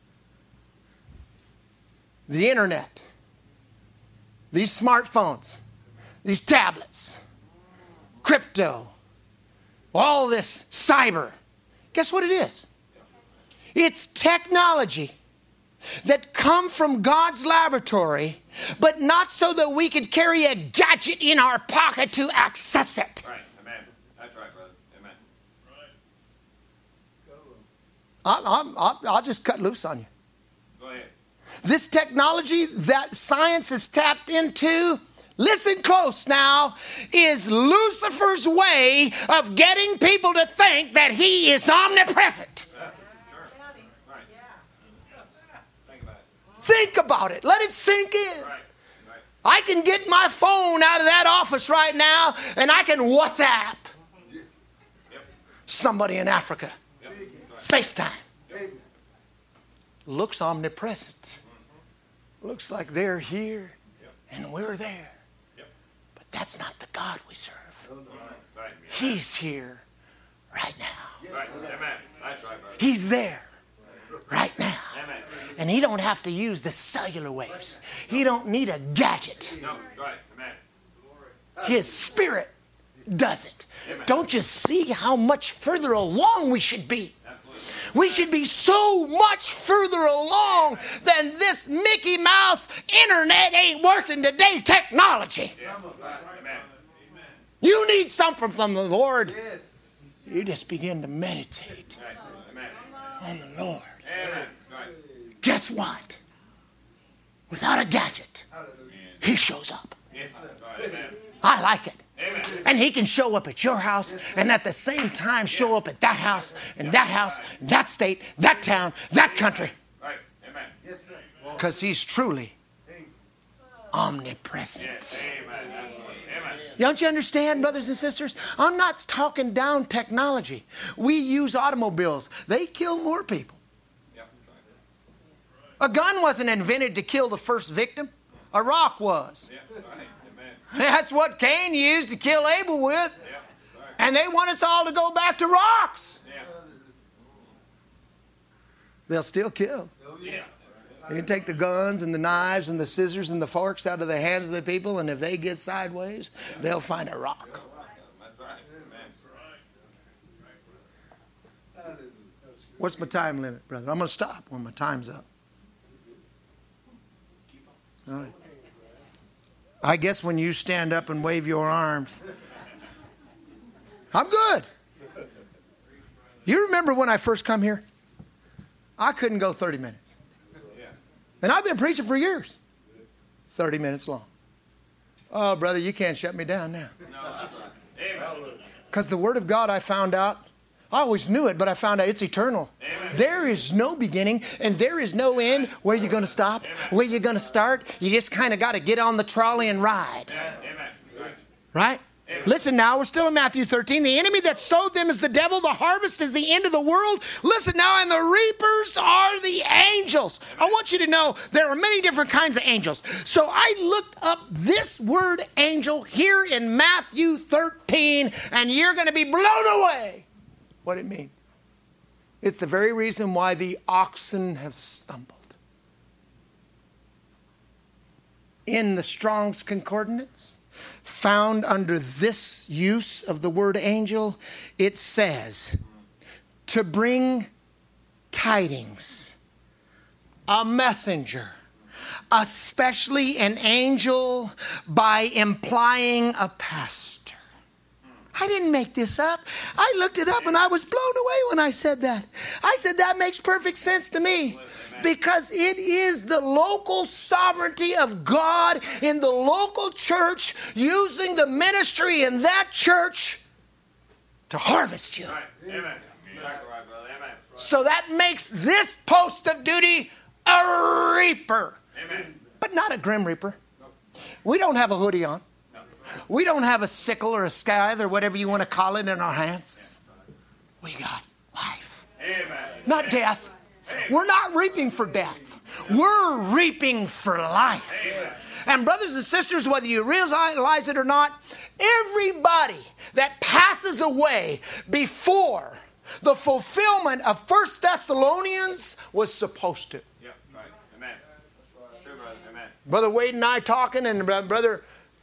The internet, these smartphones, these tablets, crypto, all this cyber, guess what it is? It's technology that come from God's laboratory, but not so that we could carry a gadget in our pocket to access it. Right. Amen. That's right, brother. Amen. I'll just cut loose on you. Go ahead. This technology that science has tapped into, listen close now, is Lucifer's way of getting people to think that he is omnipresent. Right. Think about it. Think about it. Let it sink in. Right. I can get my phone out of that office right now and I can WhatsApp Yep. somebody in Africa. Yep. FaceTime. Looks omnipresent. Looks like they're here and we're there. Yep. But that's not the God we serve. Right. He's here right now. Right. Amen. That's right, brother. He's there right now. Amen. And he don't have to use the cellular waves. He don't need a gadget. No. Right. Amen. His spirit does it. Don't you see how much further along we should be? We should be so much further along than this Mickey Mouse internet ain't working today technology. Amen. You need something from the Lord. You just begin to meditate Right. Amen. on the Lord. Amen. Right. Guess what? Without a gadget, he shows up. Yes. Right. Amen. I like it. Amen. And he can show up at your house and at the same time show up at that house and that state, that town, that country. Right. Because He's truly omnipresent. Don't you understand, brothers and sisters? I'm not talking down technology. We use automobiles. They kill more people. A gun wasn't invented to kill the first victim. A rock was. That's what Cain used to kill Abel with. And they want us all to go back to rocks. They'll still kill. You can take the guns and the knives and the scissors and the forks out of the hands of the people, and if they get sideways, they'll find a rock. What's my time limit, brother? I'm going to stop when my time's up. All right. I guess when you stand up and wave your arms, I'm good. You remember when I first come here? I couldn't go 30 minutes. And I've been preaching for years. 30 minutes long. Oh, brother, you can't shut me down now. Because the Word of God, I found out, I always knew it, but I found out it's eternal. Amen. There is no beginning and there is no end. Where are you going to stop? Amen. Where are you going to start? You just kind of got to get on the trolley and ride. Amen. Right? Amen. Listen now, we're still in Matthew 13. The enemy that sowed them is the devil. The harvest is the end of the world. Listen now, and the reapers are the angels. Amen. I want you to know there are many different kinds of angels. So I looked up this word angel here in Matthew 13, and you're going to be blown away what it means. It's the very reason why the oxen have stumbled. In the Strong's Concordance, found under this use of the word angel, it says, to bring tidings, a messenger, especially an angel, by implying a pastor. I didn't make this up. I looked it up and I was blown away when I said that. I said that makes perfect sense to me. Because it is the local sovereignty of God in the local church using the ministry in that church to harvest you. Right. Amen. So that makes this post of duty a reaper. Amen. But not a grim reaper. We don't have a hoodie on. We don't have a sickle or a scythe or whatever you want to call it in our hands. We got life. Amen. Not death. We're not reaping for death. We're reaping for life. Amen. And brothers and sisters, whether you realize it or not, everybody that passes away before the fulfillment of 1 Thessalonians was supposed to. Yeah, right. Amen. True, brother. Amen. Brother Wade and I talking, and brother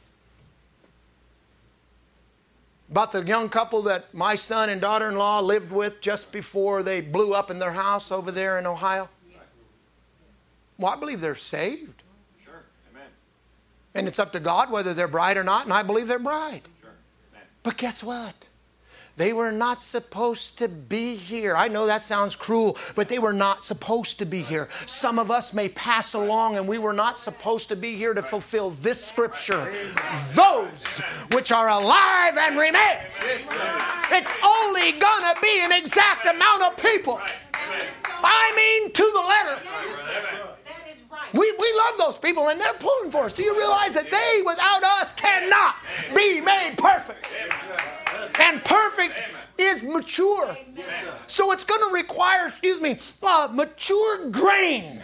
about the young couple that my son and daughter-in-law lived with just before they blew up in their house over there in Ohio. Well, I believe they're saved. Sure. Amen. And it's up to God whether they're bride or not, and I believe they're bride. Sure. Amen. But guess what? They were not supposed to be here. I know that sounds cruel, but they were not supposed to be here. Some of us may pass along, and we were not supposed to be here to fulfill this scripture. Those which are alive and remain. It's only going to be an exact amount of people. I mean, to the letter. We love those people, and they're pulling for us. Do you realize that they, without us, cannot be made perfect? And perfect is mature. So it's going to require, mature grain.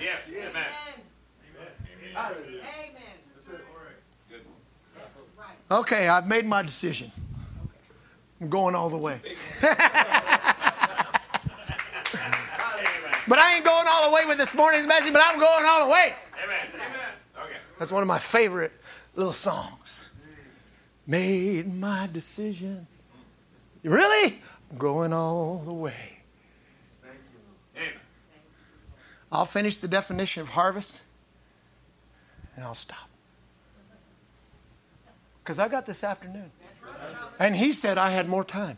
Okay, I've made my decision. I'm going all the way. But I ain't going all the way with this morning's message, but I'm going all the way. That's one of my favorite little songs. Made my decision. Really? I'm going all the way. I'll finish the definition of harvest and I'll stop. Because I got this afternoon. And he said I had more time.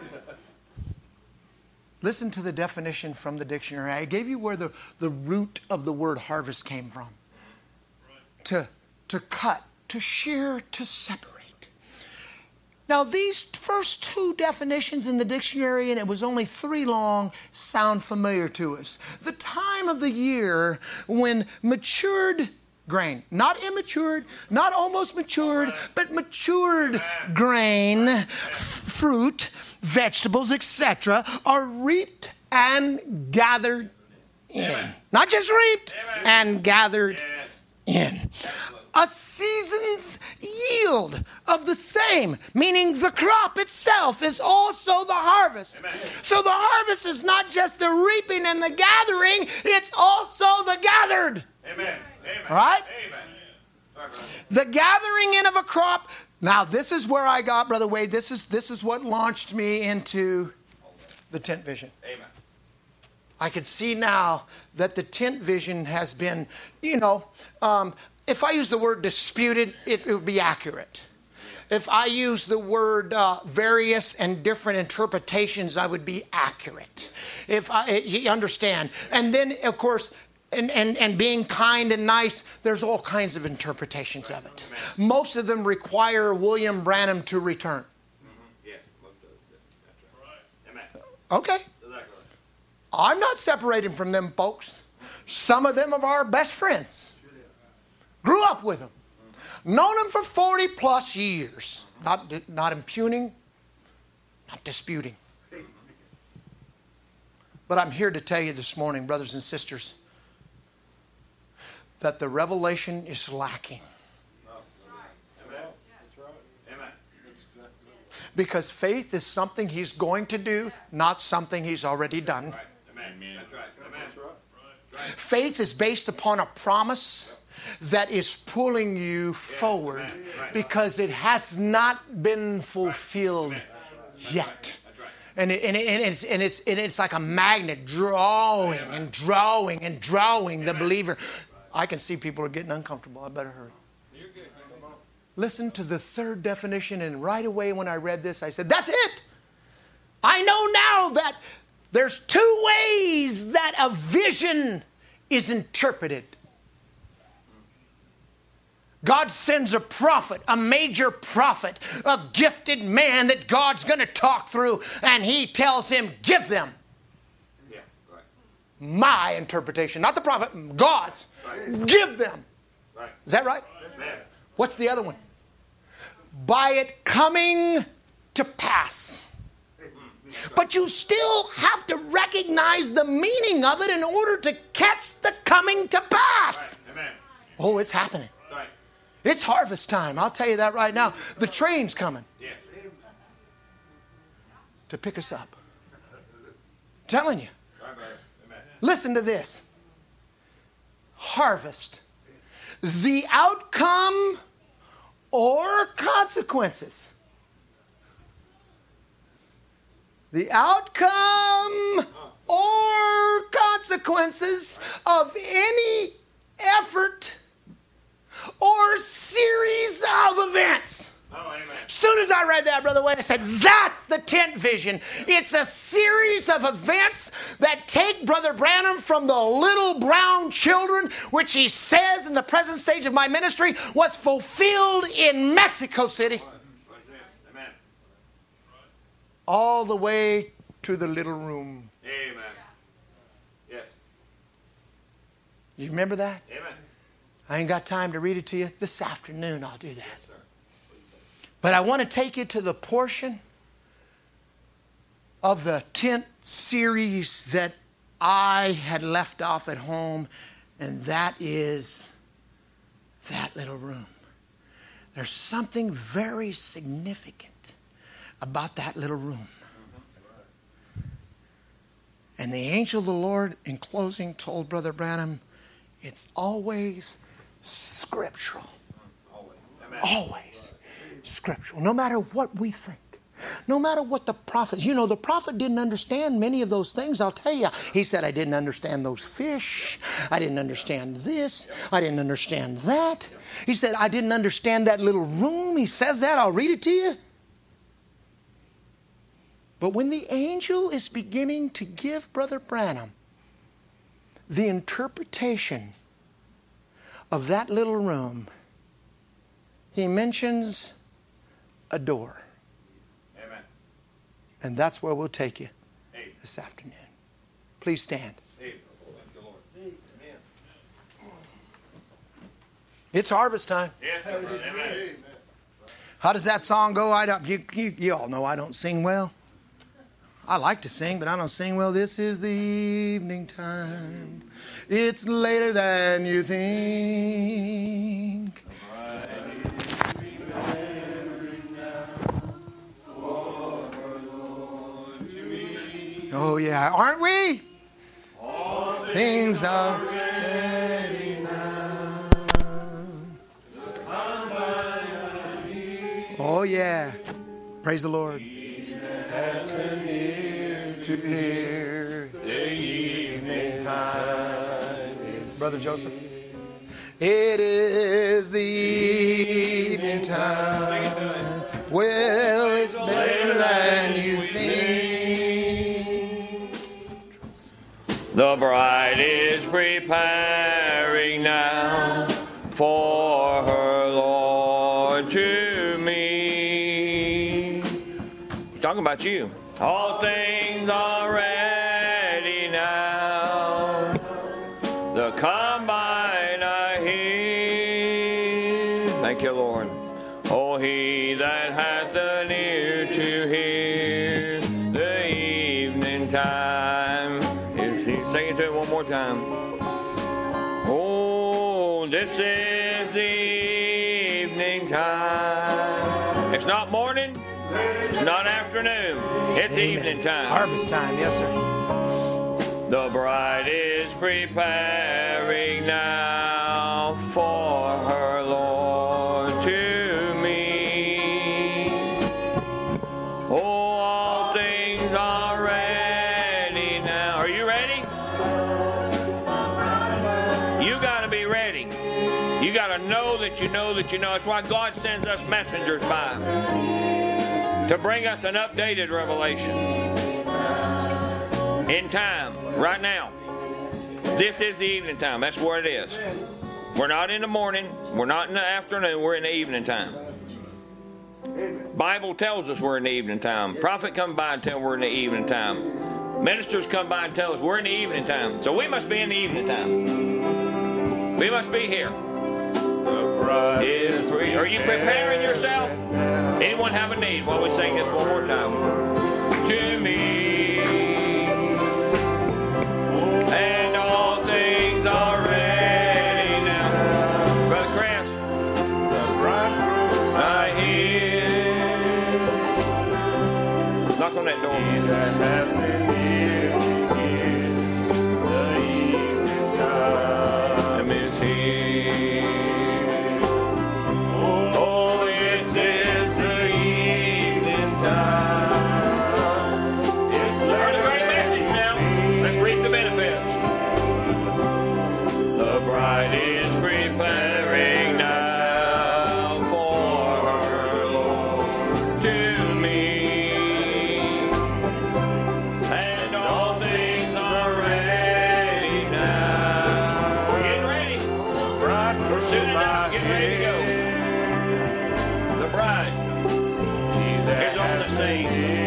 Listen to the definition from the dictionary. I gave you where the root of the word harvest came from. To cut, to shear, to separate. Now, these first two definitions in the dictionary, and it was only 3 long, sound familiar to us. The time of the year when matured grain, not immatured, not almost matured, but matured grain, fruit, vegetables, etc., are reaped and gathered in. Not just reaped and gathered in. A season's yield of the same, meaning the crop itself is also the harvest. Amen. So the harvest is not just the reaping and the gathering, it's also the gathered. Amen. All right? Amen. The gathering in of a crop. Now, this is where I got, Brother Wade, this is what launched me into the tent vision. Amen. I could see now that the tent vision has been, if I use the word disputed, it would be accurate. If I use the word various and different interpretations, I would be accurate. You understand. And then, of course, and being kind and nice, there's all kinds of interpretations of it. Most of them require William Branham to return. Yes, most of them. That's right. Amen. Okay. I'm not separating from them folks. Some of them are our best friends. Grew up with them. Known them for 40 plus years. Not impugning, not disputing. But I'm here to tell you this morning, brothers and sisters, that the revelation is lacking. Because faith is something He's going to do, not something He's already done. Faith is based upon a promise that is pulling you forward because it has not been fulfilled yet. And it's like a magnet drawing and drawing and drawing the believer. I can see people are getting uncomfortable. I better hurry. Listen to the third definition, and right away when I read this, I said, that's it. I know now that there's 2 ways that a vision is interpreted. God sends a prophet, a major prophet, a gifted man that God's going to talk through, and He tells him, give them. Yeah, right. My interpretation, not the prophet, God's. Right. Give them. Right. Is that right? Right. What's the other one? By it coming to pass. But you still have to recognize the meaning of it in order to catch the coming to pass. Right. Amen. Oh, it's happening. Right. It's harvest time. I'll tell you that right now. The train's coming to pick us up. I'm telling you. Listen to this. Harvest. The outcome or consequences. The outcome or consequences of any effort or series of events. As soon as I read that, Brother Wayne, I said, that's the tent vision. It's a series of events that take Brother Branham from the little brown children, which he says in the present stage of my ministry was fulfilled in Mexico City, all the way to the little room. Amen. Yes. You remember that? Amen. I ain't got time to read it to you. This afternoon I'll do that. Yes, sir. But I want to take you to the portion of the tent series that I had left off at home, and that is that little room. There's something very significant about that little room. And the angel of the Lord, in closing, told Brother Branham, it's always scriptural. Always scriptural. No matter what we think. No matter what the prophet, the prophet didn't understand many of those things, I'll tell you. He said, I didn't understand those fish. I didn't understand this. I didn't understand that. He said, I didn't understand that little room. He says that. I'll read it to you. But when the angel is beginning to give Brother Branham the interpretation of that little room, he mentions a door. And that's where we'll take you this afternoon. Please stand. It's harvest time. How does that song go? You all know I don't sing well. I like to sing, but I don't sing well. This is the evening time. It's later than you think. Oh yeah, aren't we? All things are ready now. Oh yeah, praise the Lord. To hear the evening time. Brother Joseph. It is the evening time. Well, it's better than you think. The bride is preparing now for her Lord to meet. He's talking about you. All things are ready now. The combine I hear. Thank you, Lord. Oh, he that hath an ear to hear the evening time. Sing it to it one more time. Oh, this is the evening time. It's not morning. It's not afternoon. It's Amen. Evening time. Harvest time, yes, sir. The bride is preparing now for her Lord to meet. Oh, all things are ready now. Are you ready? You got to be ready. You got to know that you know that you know. That's why God sends us messengers by, to bring us an updated revelation in time, right now. This is the evening time. That's what it is. We're not in the morning. We're not in the afternoon. We're in the evening time. Bible tells us we're in the evening time. Prophet come by and tell we're in the evening time. Ministers come by and tell us we're in the evening time. So we must be in the evening time. We must be here. Are you preparing yourself? Anyone have a need while we sing this one more time? To me, and all things are ready now. Brother Chris, the bridegroom I hear. Knock on that door. He that has an ear to hear the evening time is here. Bride is preparing now for her Lord to meet, and all things are ready now. We're getting ready. We're soon enough getting ready to go. The bride is on the scene.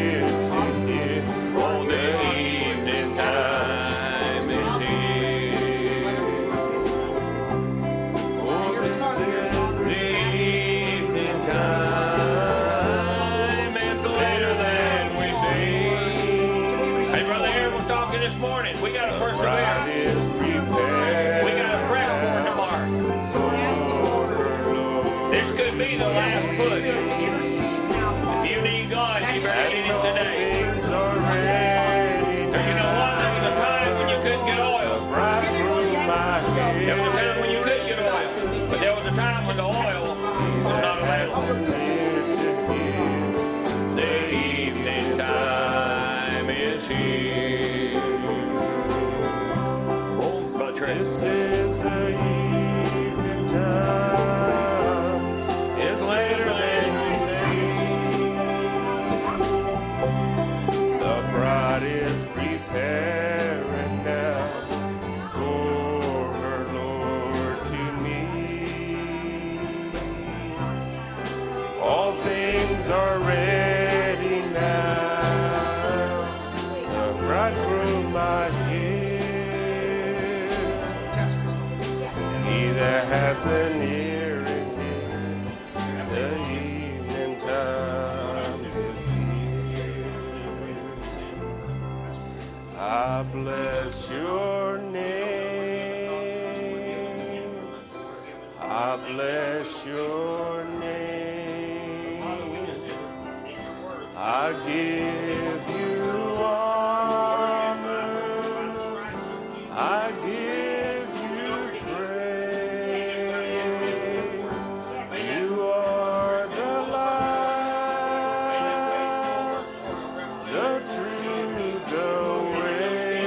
Oh, the evening time is here. This morning, we got to persevere. We got to press toward tomorrow. This could be the last push. If you need God, you better get Him today. Because you know what? There was a time when you couldn't get oil. There was a time when you couldn't get oil. But there was a time when the oil was not available. The evening time is here. This is the evening time. It's later than you think. The bride is preparing now for her Lord to meet. All things are ready now. as near and near. The evening time is here. I bless your name. I bless your name. I give you honor. I give you praise. You are the light, the truth, the way.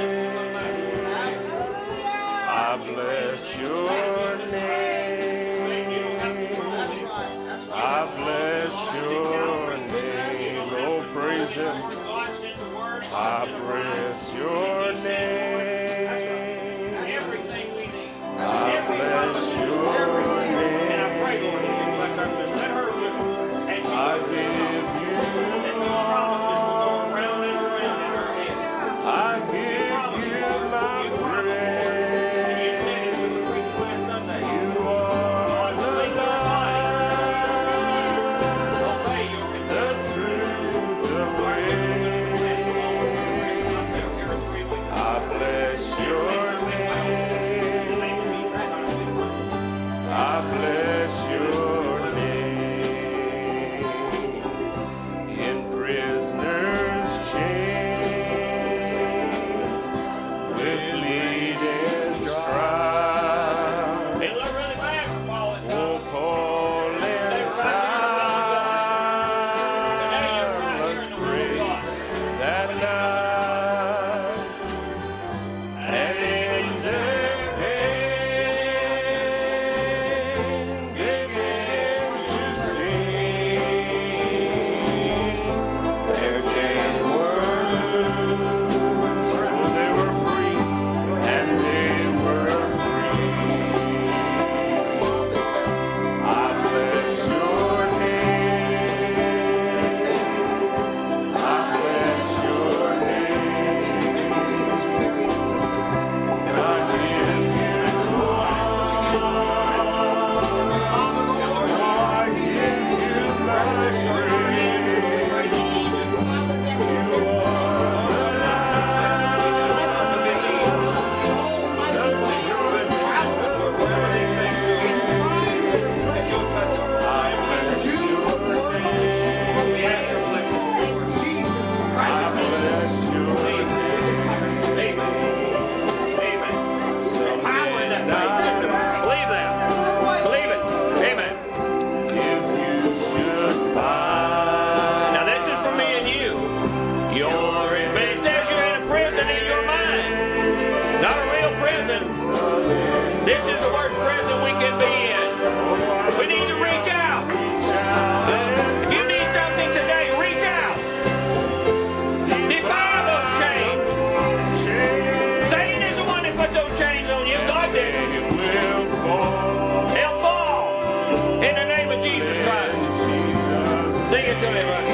I bless your name. I bless your name. Oh, praise Him. I bless your name. I bless your name. I give you honor. I give you my praise. You are the light, the truth, the way. I bless your name. I bless your name. In prisoners' chains, with bleeding stripe, oh, Paul and Silas prayed that night, and in their pain they began to sing. Their chains were loose, for they were free, and they were free. I bless your name. I bless your name. And I give you honor. I give you my praise. You are the light, the truth, the way. I bless your name. I bless your name. Some midnight Believe that. Believe it. Amen. if you should find. Now this is for me and you. You're in, but it says you're in a prison in your mind. Not a real prison. This is the worst prison we can be in. We need to reach out. If you need something today, reach out. Defy those chains. Satan is the one that put those chains on you. God didn't. It will fall. They'll fall. In the name of Jesus Christ. Jesus. Sing it to me, buddy.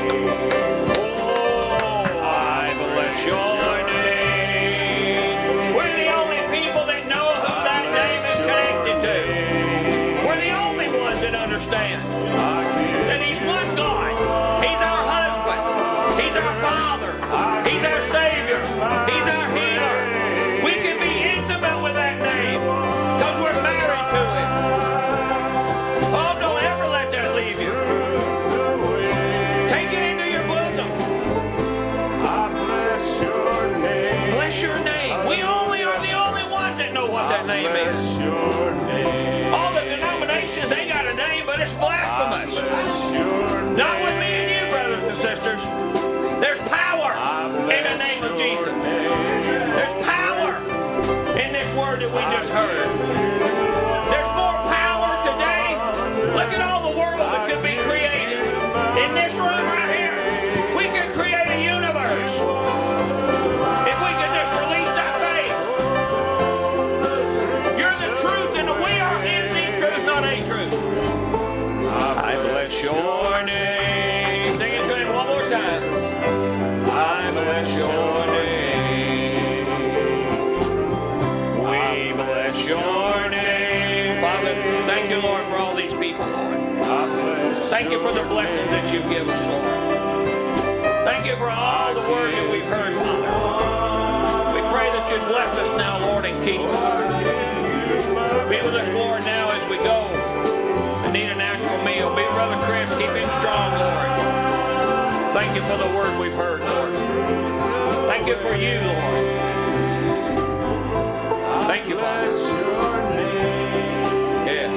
Oh, I bless your name. We're the only people that know who that name is connected to. We're the only ones that understand that He's one God. He's our husband. He's our Father. He's our Savior. He's our healer. We can be intimate with that name because we're married to Him. Oh, don't ever let that leave you. Take it into your bosom. I bless your name. Bless your name. We only are the only ones that know what that name is. Bless your name. All the denominations, they got a name, but it's blasphemous. Bless your name. Not with me and you, brothers and sisters. There's power in the name of Jesus. There's power in this word that we just heard. There's more power today. Look at all the world that could be created. In this room right here, we can create a universe. If we can just release that faith. You're the truth and we are in the truth, not a truth. I bless your name. Sing it to Him one more time. I bless your name. We bless your name. Father, thank you Thank you for the blessings that you've given us, Lord. Thank you for all the word that we've heard, Father. We pray that you'd bless us now, Lord, and keep us. Be with us, Lord, now as we go and need a natural meal. Be with Brother Chris. Keep him strong, Lord. Thank you for the word we've heard, Lord. Thank you for you, Lord. Thank you, Father. Yes.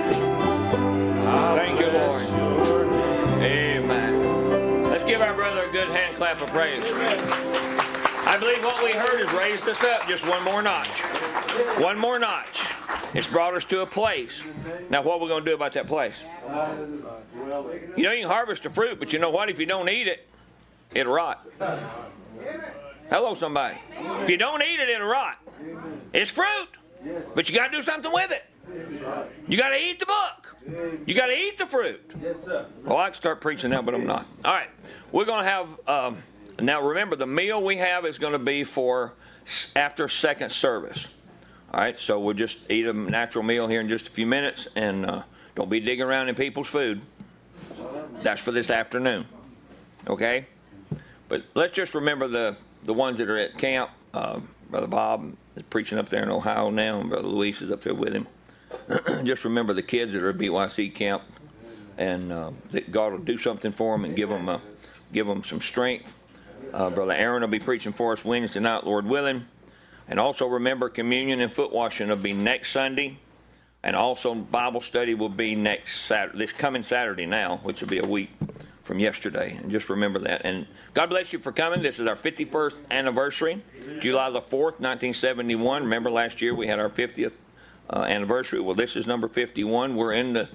Thank you, Lord. Amen. Let's give our brother a good hand clap of praise. I believe what we heard has raised us up just one more notch. One more notch. It's brought us to a place. Now, what are we going to do about that place? You know, you can harvest the fruit, but you know what? If you don't eat it, it'll rot. Hello, somebody. If you don't eat it, it'll rot. It's fruit, but you got to do something with it. You got to eat the book. You got to eat the fruit. Well, I can start preaching now, but I'm not. All right. We're going to have, now remember, the meal we have is going to be for after second service. All right, so we'll just eat a natural meal here in just a few minutes, and don't be digging around in people's food. That's for this afternoon. Okay? But let's just remember the ones that are at camp. Brother Bob is preaching up there in Ohio now, and Brother Luis is up there with him. Just remember the kids that are at BYC camp, and that God will do something for them and give them some strength. Brother Aaron will be preaching for us Wednesday night, Lord willing. And also remember, communion and foot washing will be next Sunday. And also Bible study will be next Saturday, this coming Saturday now, which will be a week from yesterday. And just remember that. And God bless you for coming. This is our 51st anniversary, July the 4th, 1971. Remember last year we had our 50th anniversary. Well, this is number 51. We're in the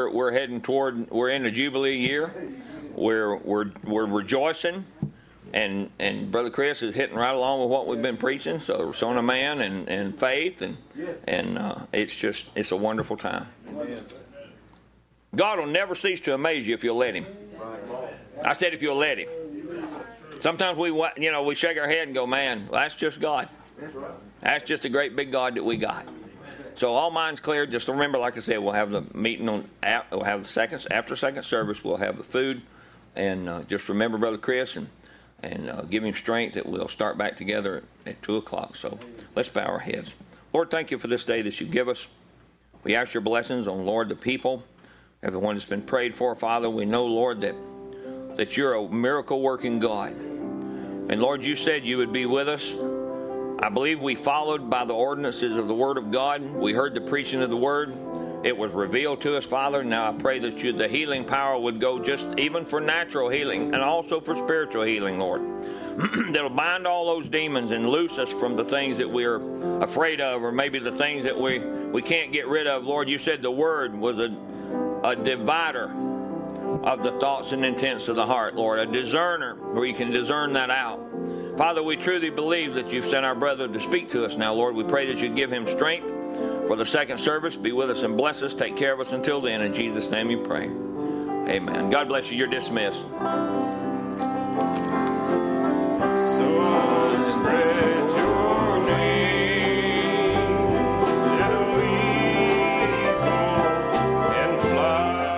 Jubilee year. We're rejoicing. And Brother Chris is hitting right along with what we've been preaching. So Son of Man and faith and it's a wonderful time. God will never cease to amaze you if you'll let Him. I said if you'll let Him. Sometimes we shake our head and go, man, well, that's just God. That's just a great big God that we got. So all minds clear. Just remember, like I said, we'll have the meeting we'll have the after second service. We'll have the food, and just remember Brother Chris and give him strength that we'll start back together at 2 o'clock. So let's bow our heads. Lord, thank you for this day that you give us. We ask your blessings on, Lord, the people, everyone that's been prayed for, Father. We know, Lord, that you're a miracle-working God. And, Lord, you said you would be with us. I believe we followed by the ordinances of the Word of God. We heard the preaching of the Word. It was revealed to us, Father. Now I pray that the healing power would go just even for natural healing and also for spiritual healing, Lord. That'll bind all those demons and loose us from the things that we're afraid of, or maybe the things that we can't get rid of. Lord, you said the Word was a divider of the thoughts and intents of the heart, Lord. A discerner where you can discern that out. Father, we truly believe that you've sent our brother to speak to us now, Lord. We pray that you give him strength for the second service. Be with us and bless us. Take care of us until then. In Jesus' name we pray. Amen. God bless you. You're dismissed. So spread your wings, little eagle, and fly.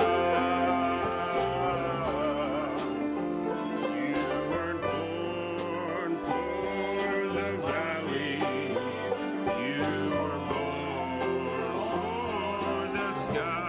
You weren't born for the valley. You were born for the sky.